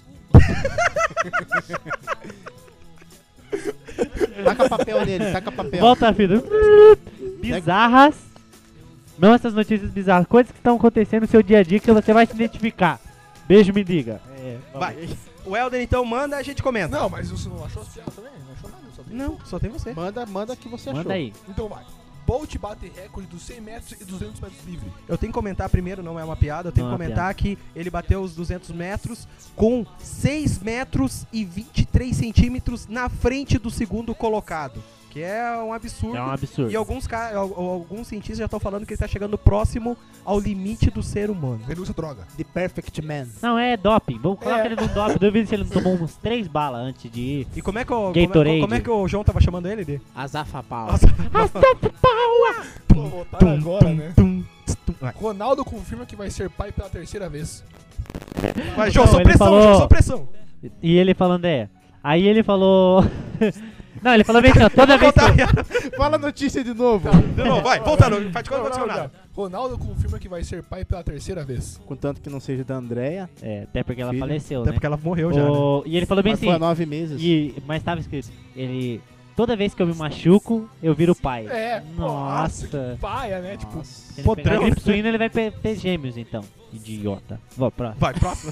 Taca papel nele, taca papel. Volta a vida. Bizarras. Não essas notícias bizarras. Coisas que estão acontecendo no seu dia a dia que você vai se identificar. Beijo, me diga. É, Vai. O Helder, então, manda, a gente comenta. Não, mas você não achou as piadas também? Não achou nada? Só tem Não, só tem você. Manda, manda que você achou. Manda aí. Então vai. Bolt bate recorde dos cem metros e duzentos metros livre. Eu tenho que comentar primeiro, não é uma piada, eu tenho Não que é uma comentar que ele bateu os duzentos metros com seis metros e vinte e três centímetros na frente do segundo colocado, que é um absurdo. É um absurdo. E alguns, ca- al- alguns cientistas já estão falando que ele está chegando próximo ao limite do ser humano. Denúncia droga. The Perfect Man. Não, é doping. Vamos colocar É. ele no doping. Duvido se ele não tomou uns três balas antes de ir. E como é que o, como é, Gatorade. como é que o João tava chamando ele de? Azafapau. Nossa. Pô, voltaram agora, né? Tum, tum. Vai, Ronaldo confirma que vai ser pai pela terceira vez. vai, João, Não, só ele pressão, falou- João, só pressão. E ele falando, é. Aí ele falou. Não, ele falou bem assim, ó, toda vez que eu... Fala a notícia de novo. De novo, vai, voltando, faz de conta que não aconteceu nada. Ronaldo confirma que vai ser pai pela terceira vez. Contanto que não seja da Andréia. É, até porque ela Filho. faleceu, Até né? porque ela morreu já, né? O- E ele falou bem Mas assim. foi há nove meses. E... Mas tava escrito. Ele toda vez que eu me machuco, eu viro pai. É, Nossa. que paia, né? Tipo, Nossa. Se ele podrão. pegar gripe suína, ele vai pe- ter gêmeos, então. Idiota. Vou pra... Vai, próximo.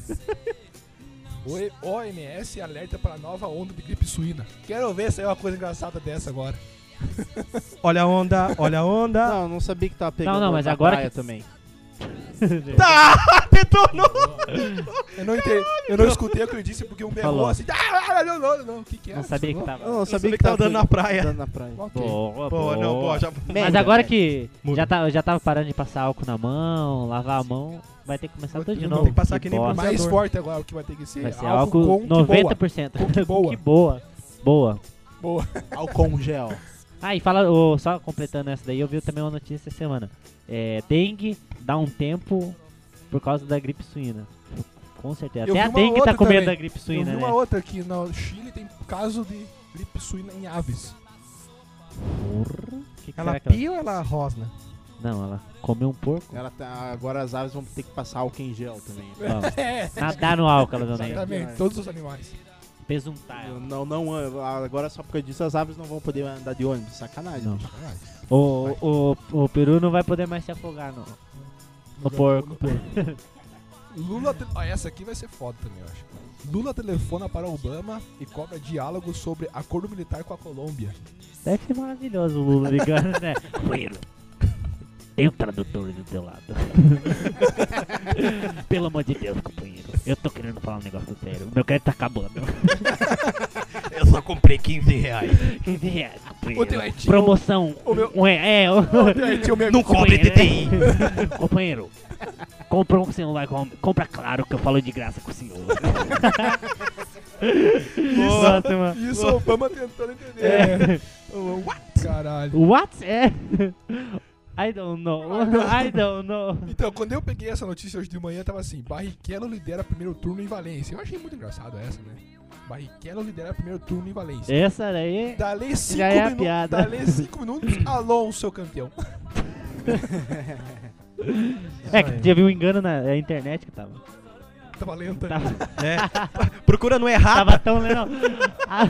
o E- O M S alerta para nova onda de gripe suína. Quero ver se é uma coisa engraçada dessa agora. Olha a onda, olha a onda. Não, não sabia que tava pegando Não, não, mas na agora praia que- também. Tá, detonou. Eu não, entendi, eu não escutei o que ele disse porque um berrou Falou. assim. Ah, não, não, não, o que que é? Não sabia que Falou? tava. Eu não Eu sabia que tava dando na praia. Dando na praia. Ok. Boa, Boa, não, boa, já... Mas Merda, agora velho. que Muda. já, tá, já tava parando de passar álcool na mão, lavar a mão, vai ter que começar tudo de Tem novo. que passar que nem bosta. pro Mais Bronzeador. forte agora o que vai ter que ser. Vai ser álcool álcool com que noventa por cento. Com que boa. Que boa. Boa. Boa. Álcool gel. Ah, e fala, ô, só completando essa daí, eu vi também uma notícia essa semana. É, dengue dá um tempo por causa da gripe suína. Com certeza. Eu Até vi a uma dengue tá outra com medo também. da gripe Eu suína, vi né? uma outra aqui no Chile, tem caso de gripe suína em aves. Porra. Que que Ela será que ela... pia ou ela rosna? Não, ela comeu um porco. Ela tá, agora as aves vão ter que passar álcool em gel também. Vamos. É, Nadar no álcool, ela também. exatamente, todos os animais. Pesuntar Eu ela. Não, não, agora só por causa disso as aves não vão poder andar de ônibus. Sacanagem. Não. bicho. O, o, o peru não vai poder mais se afogar, não. No porco. Lula, te... ah, essa aqui vai ser foda também, eu acho. Lula telefona para Obama e cobra diálogo sobre acordo militar com a Colômbia. Deve ser maravilhoso o Lula ligando, né? Companheiro, tem um tradutor do teu lado. Pelo amor de Deus, companheiro. Eu tô querendo falar um negócio sério. O meu crédito tá acabando. Eu só comprei quinze reais. quinze reais, companheiro. Ô, teu Etinho, Promoção. o meu- Um, é, é, o- Tinha o meu- Não cobre D T I. Companheiro, compra um celular, com- compra claro que eu falo de graça com o senhor. Nossa, mano. Isso o Obama tentando entender. É. né? Caralho. What? É. I don't know. I don't know. Então, quando eu peguei essa notícia hoje de manhã, tava assim: Barrichello lidera primeiro turno em Valência. Eu achei muito engraçado essa, né? Barrichello lidera primeiro turno em Valência. Essa daí. Dali cinco Já é a minutos. piada. Dali cinco minutos, Alonso campeão. É que teve um engano na internet que tava. Tava lenta. Tava, É. Procura no errado. tava tão lento. A,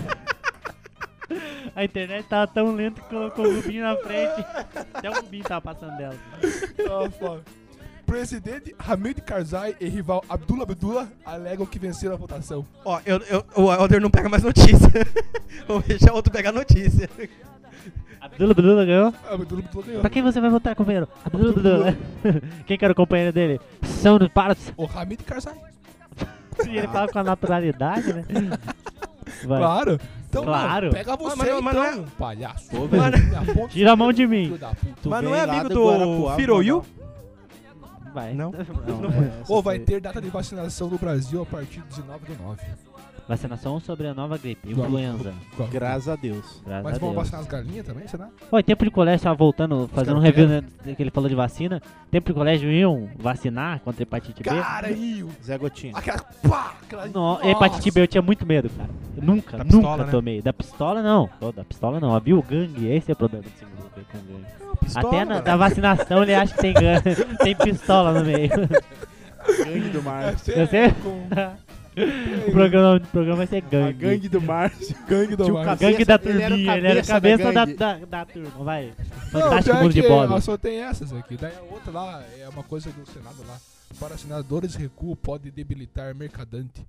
a internet tava tão lenta que colocou o Rubinho na frente. Até o Rubinho tava passando dela. Ah, foda. Presidente Hamid Karzai e rival Abdullah Abdullah alegam que venceram a votação. Ó, eu, eu, o Helder não pega mais notícia. Vamos deixar outro pegar notícia. Abdullah Abdullah ganhou. Abdullah Abdullah ganhou. Pra quem você vai votar, companheiro? Abdullah Abdullah. Quem que era o companheiro dele? São dos Paros. O Hamid Karzai. E ele fala com a naturalidade, né? Vai. Claro. Então, Claro. mano, pega você mas não- mas então, não é- palhaço. Pô, Mano, Me aponta Tira a mão de mim. filho da puta. Tu mas não vem é lá amigo do do Guarapuava, Firoyu? Vai. Não. Não. é, essa Ou vai foi- ter data de vacinação no Brasil a partir de dezenove do nove. Vacinação sobre a nova gripe, influenza. Graças a Deus. Graças Mas a vão Deus. vacinar as galinhas também, será? Oi, tempo de colégio, tava voltando, fazendo um caras review né, que ele falou de vacina. Tempo de colégio iam vacinar contra hepatite B. Cara, Rio. Zé Gotinha. Aquela, pá, aquela, No, nossa. hepatite B eu tinha muito medo, cara. Eu nunca, Da nunca pistola, né? tomei. Da pistola não. Oh, da pistola não. Havia o gangue, esse é o problema do segundo B com gangue. Pistola, Até na, mano. da vacinação ele acha que tem gangue, tem pistola no meio. Gangue do É Márcio. sério, Você? com- o, programa, o programa vai ser gangue. A gangue do Márcio. Gangue do Tinha o Mar. cabelo- Gangue da Ele era o turminha, ele era a cabeça cabeça da da, gangue. da, da turma, vai. Não, Fantástico pior mundo de que Bob. só tem essas aqui. Daí a outra lá é uma coisa do Senado lá. Para senadores, recuo pode debilitar mercadante.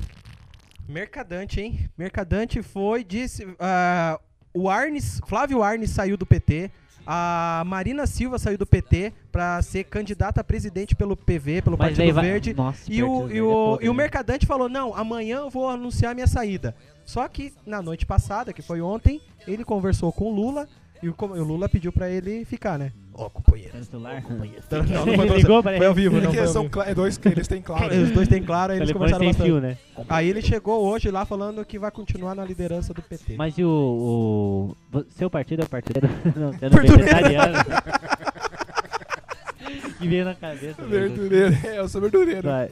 Mercadante, hein? Mercadante foi, disse. ah, o Arnes, Flávio Arnes saiu do P T. A Marina Silva saiu do P T pra ser candidata a presidente pelo P V, pelo Mas Partido aí vai- Verde. Nossa, E o, Partido e, Verde é o, podre, e o né? Mercadante falou, não, amanhã eu vou anunciar minha saída. Só que na noite passada, que foi ontem, ele conversou com o Lula e o, com- o Lula pediu pra ele ficar, né? Ó, companheiro. Tá no celular? Não, não foi Ele você. ligou pra ele. Foi ao vivo, não Porque foi ao são vivo. cla- é dois que eles têm claro. Os dois têm claro, aí eles Telefone conversaram sem bastante. fio, né? Aí ele chegou hoje lá falando que vai continuar na liderança do P T. Mas e o, o... vo- Seu partido é o partido... Não, você é Partido- vegetariano. Que veio na cabeça. né? Verdureiro. É, eu sou verdureiro. Vai.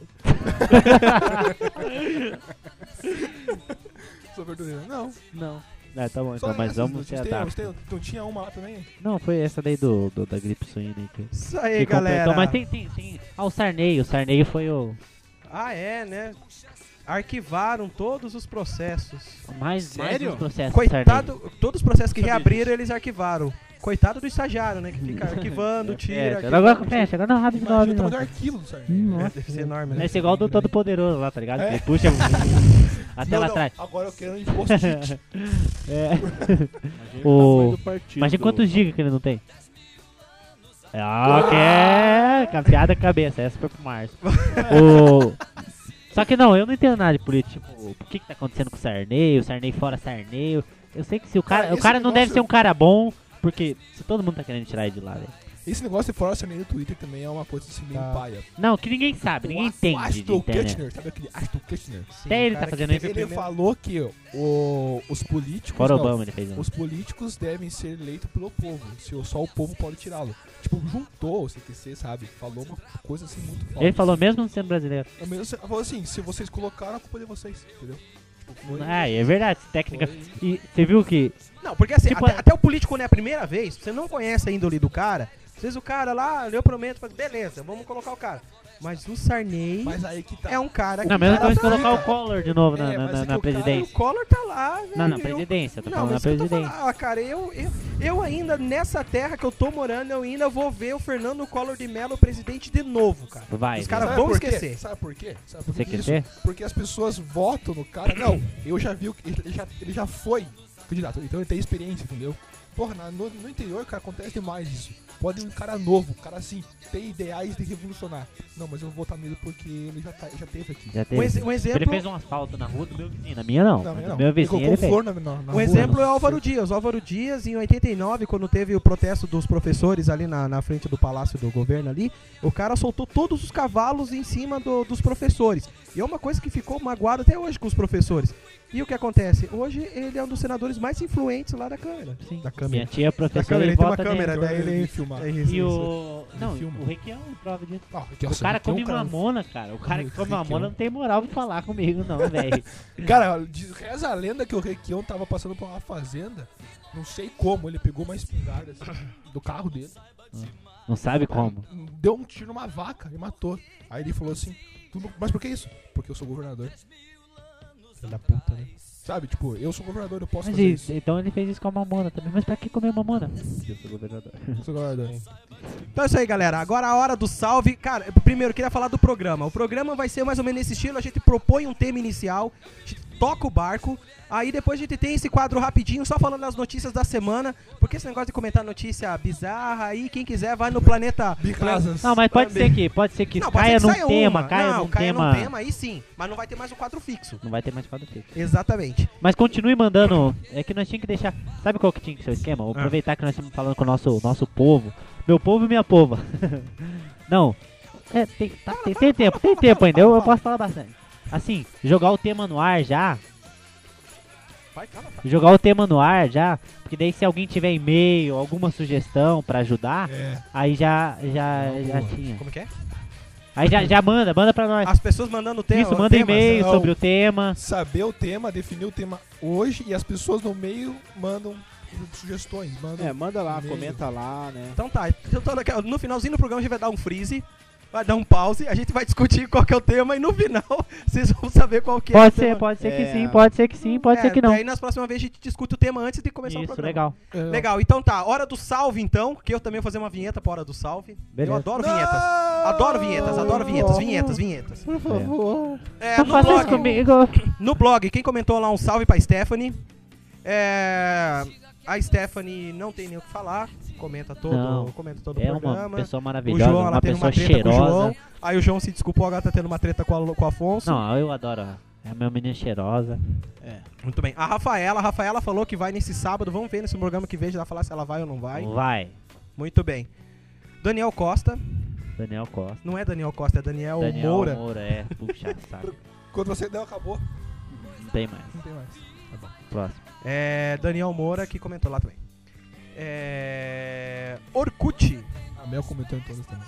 Sou verdureiro. Não. Não. Ah, tá bom, Só então, mas essas vamos se notícias. Tem- adaptar. tem- Não tinha uma lá também? Não, foi essa daí do, do- da gripe suína. aí que- Isso aí, que galera. completou. Mas tem, tem, tem... Ah, o Sarney. O Sarney foi o... Ah, é, né? arquivaram todos os processos. Mais, mais Sério? uns processos. Coitado, todos os processos que Sabia reabriram, disso. eles arquivaram. Coitado do estagiário, né? Que fica arquivando, tira. É, arquivando, agora tira. fecha, agora não, rápido de novo. Imagina o tamanho do rápido de novo. arquivo do Sarney. Hum, É, nossa. deve ser enorme, né? Deve ser igual o do Todo Poderoso lá, tá ligado? É. Ele puxa a tela Não, não, atrás. agora eu quero um post-it. É. Imagina O- o tamanho do partido. Imagina quantos gigas que ele não tem. Ah, que é. Com a piada cabeça, essa foi pro Márcio. O... Só que não, eu não entendo nada de política. Tipo, o que que tá acontecendo com o Sarney, o Sarney fora Sarney. Eu sei que se o cara. Cara, o esse cara não deve negócio- ser um cara bom, porque se todo mundo tá querendo tirar ele de lá, velho. Esse negócio de fora o Sarney no Twitter também é uma coisa assim meio Tá. paia. Não, que ninguém sabe, ninguém O entende de Ashton internet. Kutcher, sabe aquele Ashton Kutcher? Sim, Até ele o cara tá que fazendo teve isso. o Ele primeiro- falou que o, os políticos. Fora não, Obama ele fez um. Os políticos devem ser eleitos pelo povo. Se só o povo pode tirá-lo. Tipo, juntou o C Q C, sabe? Falou uma coisa assim muito forte. Ele falou mesmo não sendo brasileiro. É mesmo, assim, falou assim: se vocês colocaram, a culpa é de vocês, entendeu? Tipo, foi- Ah, é verdade, técnica. foi- E você viu que. Não, porque assim, Tipo, até, é- até o político, quando é a primeira vez, você não conhece a índole do cara. Às vezes o cara lá, eu prometo, fala, beleza, vamos colocar o cara. Mas o Sarney Mas aí que tá. é um cara que. Não, mesmo cara que tá- colocar o Collor de novo na, É, na, mas na- é que na o cara- O presidência. Collor tá lá, velho. Não, na eu- presidência, eu tô Não, falando na mas isso que eu tô presidência. falando, ah, cara, eu, eu, eu ainda, nessa terra que eu tô morando, eu ainda vou ver o Fernando Collor de Mello presidente de novo, cara. Vai. Os vai. caras Sabe vão por quê? esquecer. Sabe por quê? Sabe por Você que quer isso? ter? Porque as pessoas votam no cara. Não, eu já vi o que. Ele já, ele já foi candidato, então ele tem experiência, entendeu? Porra, na- no, no interior, cara, acontece demais isso. Pode um cara novo, um cara assim, tem ideais de revolucionar. Não, mas eu vou votar nele porque ele já, tá, já teve aqui. Já Um, teve. ex- um Ele exemplo, fez um asfalto na rua do meu vizinho. Na minha não. Não, Mas não. do meu Ele vizinho colocou ele fez. flor na, na, na um rua. exemplo é o Não, Álvaro Dias. O Álvaro Dias, em oitenta e nove, quando teve o protesto dos professores ali na, na frente do palácio do governo ali, o cara soltou todos os cavalos em cima do- dos professores. E é uma coisa que ficou magoado até hoje com os professores. E o que acontece? Hoje ele é um dos senadores mais influentes lá da Câmara. Sim. Da Câmara. Minha tia é Da professora câmera, e ele tem uma vota câmera, nele. daí ele... filmar. É isso, E isso. o... Não, filma. o Requião prova disso. Ah, que, O nossa, cara tem um come mamona, cara. O cara que come Requião. mamona não tem moral pra falar comigo, não, velho. Cara, diz- reza a lenda que o Requião tava passando por uma fazenda. Não sei como, ele pegou uma espingarda assim, do carro dele. Não sabe como. Deu um tiro numa vaca e matou. Aí ele falou assim: "Tu não- mas por que isso? Porque eu sou governador. Filho da puta, né? Sabe, tipo, eu sou governador, eu posso Mas fazer e- isso. então ele fez isso com a mamona também. Mas pra que comer mamona? Eu sou governador. Eu sou governador. Então é isso aí, galera. Agora a hora do salve. Cara, primeiro eu queria falar do programa. O programa vai ser mais ou menos nesse estilo. A gente propõe um tema inicial, a gente toca o barco. Aí depois a gente tem esse quadro rapidinho, só falando das notícias da semana. Porque esse negócio de comentar notícia bizarra aí, quem quiser vai no Planeta... Bicasas. Não, mas pode Também. ser que, pode ser que Não, pode caia ser num saia tema, uma. caia Não, num caia tema. num tema aí sim. Mas não vai ter mais um quadro fixo. Não vai ter mais quadro fixo. Exatamente. Mas continue mandando. É que nós tínhamos que deixar. Sabe qual que tinha que ser o esquema? Vou Ah. aproveitar que nós estamos falando com o nosso, nosso povo. Meu povo e minha pova. Não. É, tem, tá, tem, tem tempo, tem tempo ainda. Eu, eu posso falar bastante. Assim, jogar o tema no ar já. Vai, calma, tá. Jogar o tema no ar já. Porque daí se alguém tiver e-mail, alguma sugestão pra ajudar, É. aí já, já, Não, já boa. tinha. Como que é? Aí já, já manda, manda pra nós. As pessoas mandando tema. Isso, manda temas. e-mail não. sobre o tema. Saber o tema, definir o tema hoje e as pessoas no meio mandam sugestões. Mandam É, manda lá, e-mail. comenta lá, né? Então tá, eu tô naquela- no finalzinho do programa a gente vai dar um freeze, vai dar um pause, a gente vai discutir qual que é o tema e no final vocês vão saber qual que é Pode o tema. ser, pode ser que É. sim, pode ser que sim, pode É, ser que não. Daí nas próximas vezes a gente discute o tema antes de começar o Isso, programa. legal. É, Legal, então tá, hora do salve então, que eu também vou fazer uma vinheta pra hora do salve. Beleza. Eu adoro Não! vinhetas. Adoro vinhetas, adoro vinhetas, vinhetas, vinhetas. Por favor. É, Não no, faça isso blog, comigo. no blog, quem comentou lá um salve pra Stephanie. É, a Stephanie não tem nem o que falar, comenta todo, Não. comenta todo É o uma programa. pessoa O maravilhosa, João, ela uma teve pessoa uma treta com o João. cheirosa. Aí o João se desculpou, agora tá tendo uma treta com, a, com o Afonso. Não, eu adoro. É a minha menina cheirosa. É. Muito bem. A Rafaela, a Rafaela falou que vai nesse sábado. Vamos ver nesse programa que vem, já vai falar se ela vai ou não vai. Vai. Muito bem. Daniel Costa. Daniel Costa. Não é Daniel Costa, é Daniel, Daniel Moura. Moura, é. Puxa, sabe. Quando você deu, acabou. Não tem mais. Não tem mais. Tá bom. Próximo. É Daniel Moura que comentou lá também. É... Orkut. A Mel comentou em todas também.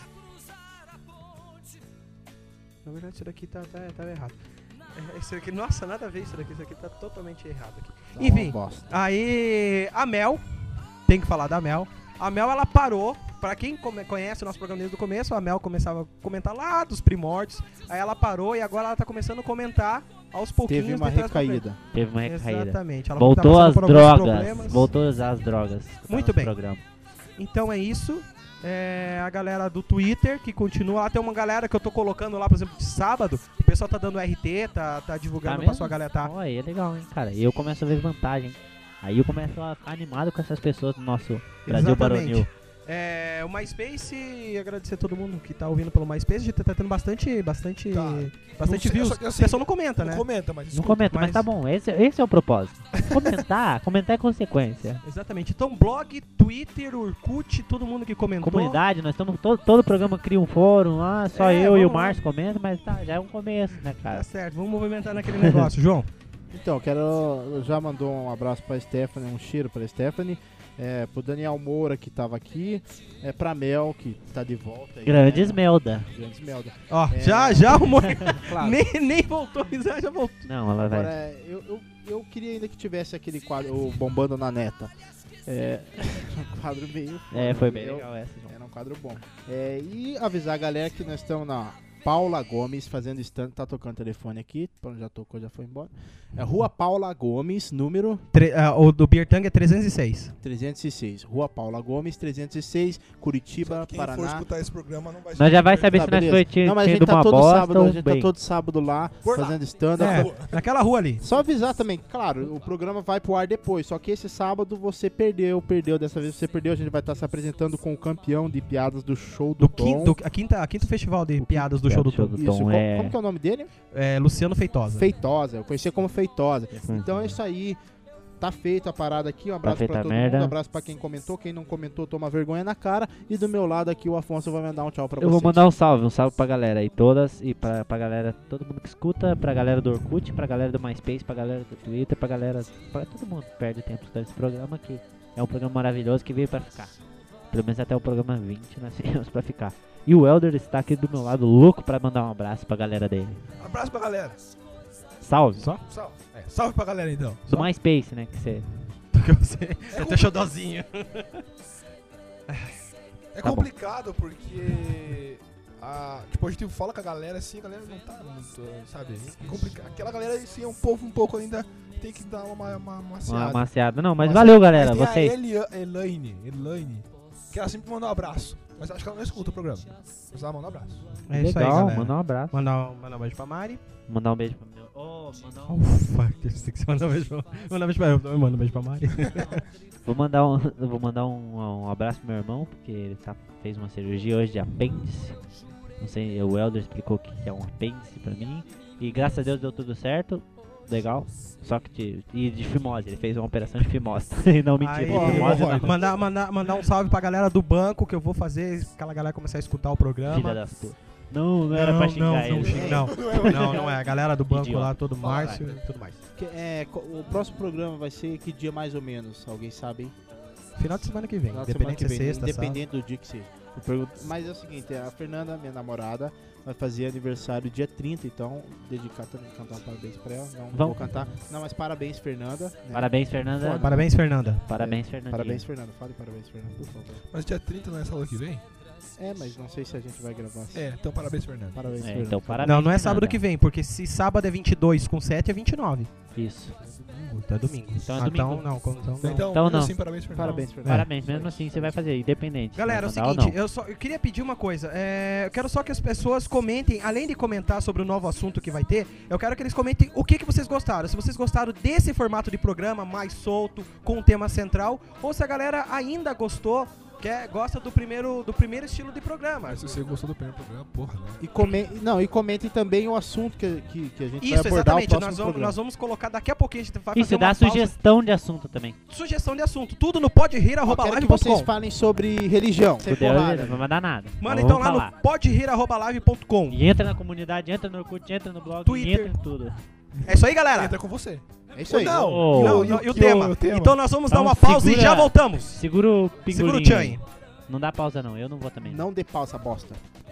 Na verdade, isso daqui tá, tá, tá errado. É, isso aqui, nossa, nada a ver isso daqui. Isso aqui tá totalmente errado aqui. Tá Enfim. uma bosta. Aí, a Mel, tem que falar da Mel. A Mel, ela parou. Pra quem come- conhece o nosso programa desde o começo, a Mel começava a comentar lá dos primórdios. Aí ela parou e agora ela tá começando a comentar aos pouquinhos Teve uma de trás pra frente. recaída. Teve uma recaída. Exatamente. Ela Voltou tá às passando por alguns drogas. problemas. Voltou a usar as drogas. Muito no bem. Programa. Então é isso. É, a galera do Twitter que continua lá. Tem uma galera que eu tô colocando lá, por exemplo, de sábado. O pessoal tá dando R T, tá, tá divulgando Tá pra mesmo? sua galera. Tá. Ó, aí é legal, hein, cara. E eu começo a ver vantagem. Aí eu começo a ficar animado com essas pessoas do nosso Brasil Exatamente. Baronil. É, o MySpace, agradecer a todo mundo que tá ouvindo pelo MySpace. A gente tá tendo bastante, bastante, Tá. bastante Não sei, views. só que assim, o pessoal não comenta, Não né? comenta, mas Não escuta. comenta, mas, mas- tá bom. Esse, esse é o propósito. Comentar, comentar é consequência. Exatamente. Então, blog, Twitter, Orkut, todo mundo que comentou. Comunidade, nós estamos. Todo, todo programa cria um fórum lá, só É, eu e o vamos lá. Márcio comentam, mas tá, já é um começo, né, Tá cara? certo, vamos movimentar naquele negócio, João. Então, quero. Eu já mandou um abraço pra Stephanie, um cheiro pra Stephanie. É, pro Daniel Moura que tava aqui. É, pra Mel que tá de volta aí. Grande né? Esmelda. Grande Esmelda. Ó, É. já, já arrumou. Claro. nem, nem voltou, já, já voltou. Não, ela vai. Agora, é, eu, eu, eu queria ainda que tivesse aquele quadro, o Bombando na Neta. É, um quadro meio. É, foi bem eu- legal essa, João. Era um quadro bom. É, e avisar a galera que nós estamos na Paula Gomes fazendo stand. Tá tocando telefone aqui. Pronto, já tocou, já foi embora. É Rua Paula Gomes, número Tre- ah, o do Beer Tang é trezentos e seis. trezentos e seis. Rua Paula Gomes, trezentos e seis, Curitiba, Quem for Paraná. escutar esse programa não vai Nós já vai saber. saber Tá, se nós beleza. foi te- Não, mas a gente tendo tá uma todo bosta sábado, ou a gente tá bem. todo sábado lá Por lá. fazendo stand. É, rua. naquela rua ali. Só avisar também, claro, o programa vai pro ar depois, só que esse sábado você perdeu, perdeu, dessa vez você perdeu, a gente vai estar se apresentando com o campeão de piadas do show do, Do Tom. quinto, a quinta, a quinto festival de piadas do show do show Tom. do Isso, Tom como, é- como que é o nome dele? É, Luciano Feitosa. Feitosa, eu conhecia como Feitosa. Hum. Então é isso aí, tá feito a parada aqui, um abraço feita pra a todo merda. mundo, um abraço pra quem comentou, quem não comentou toma vergonha na cara, e do meu lado aqui o Afonso vai mandar um tchau pra Eu vocês. vou mandar um salve, um salve pra galera aí todas e pra, pra galera, todo mundo que escuta, pra galera do Orkut, pra galera do MySpace, pra galera do Twitter, pra galera, pra todo mundo que perde tempo escutando esse programa que é um programa maravilhoso que veio pra ficar. Pelo menos até o programa vinte nós viemos pra ficar. E o Elder está aqui do meu lado, louco pra mandar um abraço pra galera dele. Abraço pra galera. Salve. Só? Salve. É, salve pra galera então. Do MySpace, né, que você... Porque você, você tem xodozinho. É Tá bom. complicado porque a, tipo, a gente fala com a galera assim, a galera não tá muito, sabe? É complicado. Aquela galera assim é um povo um pouco ainda tem que dar uma, uma, uma Uma maciada. maciada. Não, mas Mas- valeu, galera, Mas tem vocês. a Elia, Elaine, Elaine, que ela sempre manda um abraço, mas acho que ela não escuta o programa. Mas ela manda um abraço. É isso aí, Legal, galera. mandar um abraço. Mandar, um- mandar um beijo pra Mari. Mandar um beijo pro meu... Oh, mandar um... Ufa, que você tem que mandar um beijo pra, mandar um beijo pra eu. Também mando um beijo pra Mari. Vou mandar, um, eu vou mandar um, um abraço pro meu irmão, porque ele tá, fez uma cirurgia hoje de apêndice. Não sei, o Elder explicou o que é um apêndice pra mim. E graças a Deus deu tudo certo. Legal. Só que de, e de fimose, ele fez uma operação de fimose. não, mentira, Aí, de fimose não. mandar, mandar, mandar um salve pra galera do banco que eu vou fazer aquela galera começar a escutar o programa. Filha das putas. Não, não era pra xingar não, ele. não, xinga- não, não, não é. A galera do banco Idiota. lá, todo Márcio e tudo mais. Que- é, co- o próximo programa vai ser que dia mais ou menos? Alguém sabe, hein? Final de semana que vem, Final de semana independente que se é vem, sexta, sábado. independente do dia que seja. Eu pergunto- mas é o seguinte, a Fernanda, minha namorada, vai fazer aniversário dia trinta, então dedicar também, cantar um parabéns pra ela. Não vou Vamos. cantar. Não, mas parabéns, Fernanda. né? Parabéns, Fernanda. Foda. Parabéns, Fernanda. Parabéns, Fernandinha. Parabéns, Fernanda. Fale parabéns, Fernanda, por favor. Mas dia trinta não é sábado que vem? É, mas não sei se a gente vai gravar assim. É, então parabéns, Fernando. Parabéns, É, Fernanda. então parabéns. Não, não é Fernanda. sábado que vem, porque se sábado é vinte e dois com sete é vinte e nove. Isso. Então é domingo. Então é Ah, domingo. Então não, então não. Então, Então mesmo não. assim, parabéns, Fernando. Parabéns, Fernanda. Parabéns, mesmo assim você vai fazer, independente. Galera, é o se vai mandar ou seguinte, não. eu só eu queria pedir uma coisa. É, eu quero só que as pessoas comentem, além de comentar sobre o novo assunto que vai ter, eu quero que eles comentem o que, que vocês gostaram. Se vocês gostaram desse formato de programa mais solto, com um tema central, ou se a galera ainda gostou, quer, gosta do primeiro, do primeiro estilo de programa. Mas se você gostou do primeiro programa, porra, né? E, come... não, e comentem também o assunto que, que, que a gente Isso, vai abordar o exatamente. próximo Nós vamos, programa. nós vamos colocar daqui a pouquinho, a gente vai fazer Isso, uma dá pausa. sugestão de assunto também. Sugestão de assunto. Tudo no pode rir Eu arroba quero live que ponto vocês com. falem sobre religião. Sem Fudeu, porrada. não vai mandar nada. Manda Mas então vamos lá falar. no pode rir arroba live ponto com. E entra na comunidade, entra no Orkut, entra no blog, Twitter. entra em tudo. É isso aí, galera. Entra com você. É isso aí. Não. Oh. Não, E não, o- e o e o- tema? o tema? Então nós vamos Então dar uma pausa e segura- já voltamos. Segura o pingolinho. Segura o tchan aí. aí. Não dá pausa não, eu não vou também. Não dê pausa, bosta.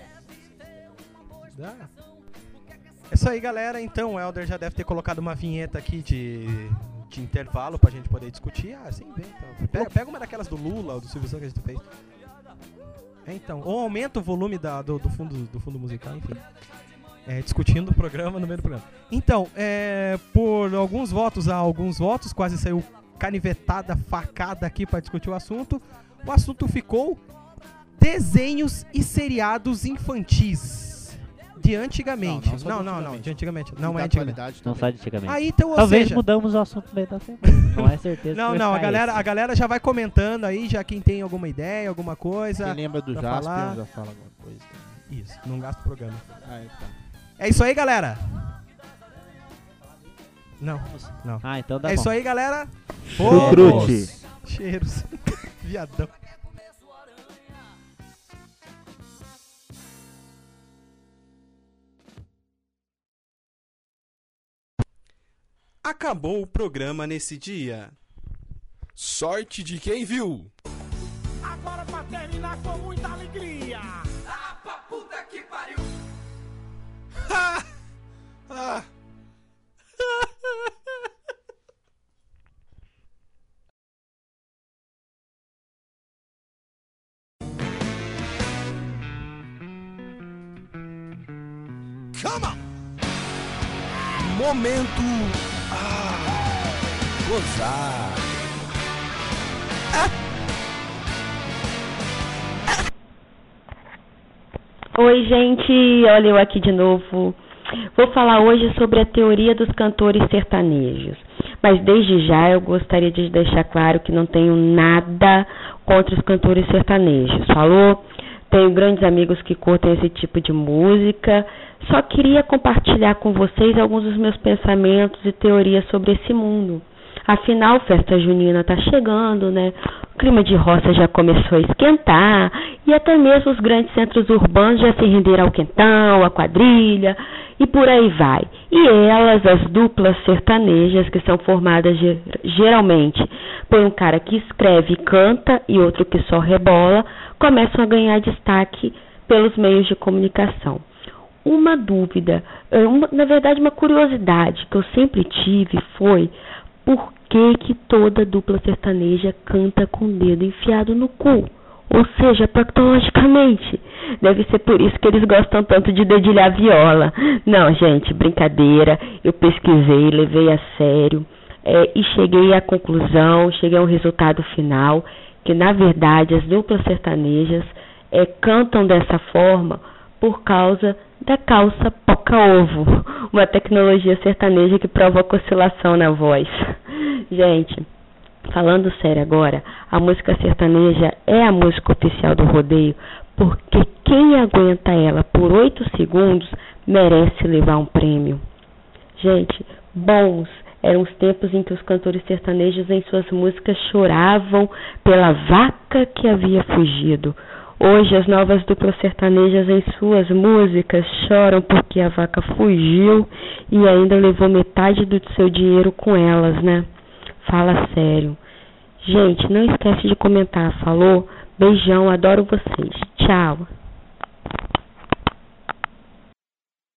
É isso aí, galera. Então o Elder já deve ter colocado uma vinheta aqui de, de intervalo pra gente poder discutir. Ah, sim, vem. Então. Pega, pega uma daquelas do Lula ou do Silvio Santos que a gente fez. É, então. Ou aumenta o volume da, do, do, fundo, do fundo musical, enfim. É, discutindo o programa no meio do programa. Então, é, por alguns votos a alguns votos, quase saiu canivetada, facada aqui para discutir o assunto. O assunto ficou desenhos e seriados infantis de antigamente. Não, Não, não, só não, de não, antigamente. de antigamente. E Não da é antigamente. atualidade Não também. só de antigamente. Aí, então, ou Talvez seja, mudamos o assunto no meio da semana. Não é certeza. não, que vai não, a ficar galera, esse. a galera já vai comentando aí, já quem tem alguma ideia, alguma coisa. Quem lembra do pra Jasper falar. já fala alguma coisa. também. Isso, não gasta o programa. Ah, é, tá. É isso aí, galera. Não, não. Ah, então dá É bom. isso aí, galera. Chucrute. Cheiros. Viadão. Acabou o programa nesse dia. Sorte de quem viu. Agora pra terminar com muita alegria. Ah, pra puta que pariu! Ah. Come on! Momento. Ah, gozar. Oi, gente, olha eu aqui de novo. Vou falar hoje sobre a teoria dos cantores sertanejos. Mas desde já eu gostaria de deixar claro que não tenho nada contra os cantores sertanejos. Falou? Tenho grandes amigos que curtem esse tipo de música. Só queria compartilhar com vocês alguns dos meus pensamentos e teorias sobre esse mundo. Afinal, festa junina está chegando, né? O clima de roça já começou a esquentar e até mesmo os grandes centros urbanos já se renderam ao quentão, à quadrilha e por aí vai. E elas, as duplas sertanejas, que são formadas ger- geralmente por um cara que escreve e canta e outro que só rebola, começam a ganhar destaque pelos meios de comunicação. Uma dúvida, uma, na verdade uma curiosidade que eu sempre tive foi por que que toda dupla sertaneja canta com o dedo enfiado no cu? Ou seja, patologicamente. Deve ser por isso que eles gostam tanto de dedilhar viola. Não, gente, brincadeira. Eu pesquisei, levei a sério é, e cheguei à conclusão, cheguei ao resultado final, que na verdade as duplas sertanejas é, cantam dessa forma por causa da calça poca-ovo, uma tecnologia sertaneja que provoca oscilação na voz. Gente, falando sério agora, a música sertaneja é a música oficial do rodeio, porque quem aguenta ela por oito segundos merece levar um prêmio. Gente, bons eram os tempos em que os cantores sertanejos em suas músicas choravam pela vaca que havia fugido. Hoje as novas duplas sertanejas em suas músicas choram porque a vaca fugiu e ainda levou metade do seu dinheiro com elas, né? Fala sério. Gente, não esquece de comentar, falou? Beijão, adoro vocês. Tchau.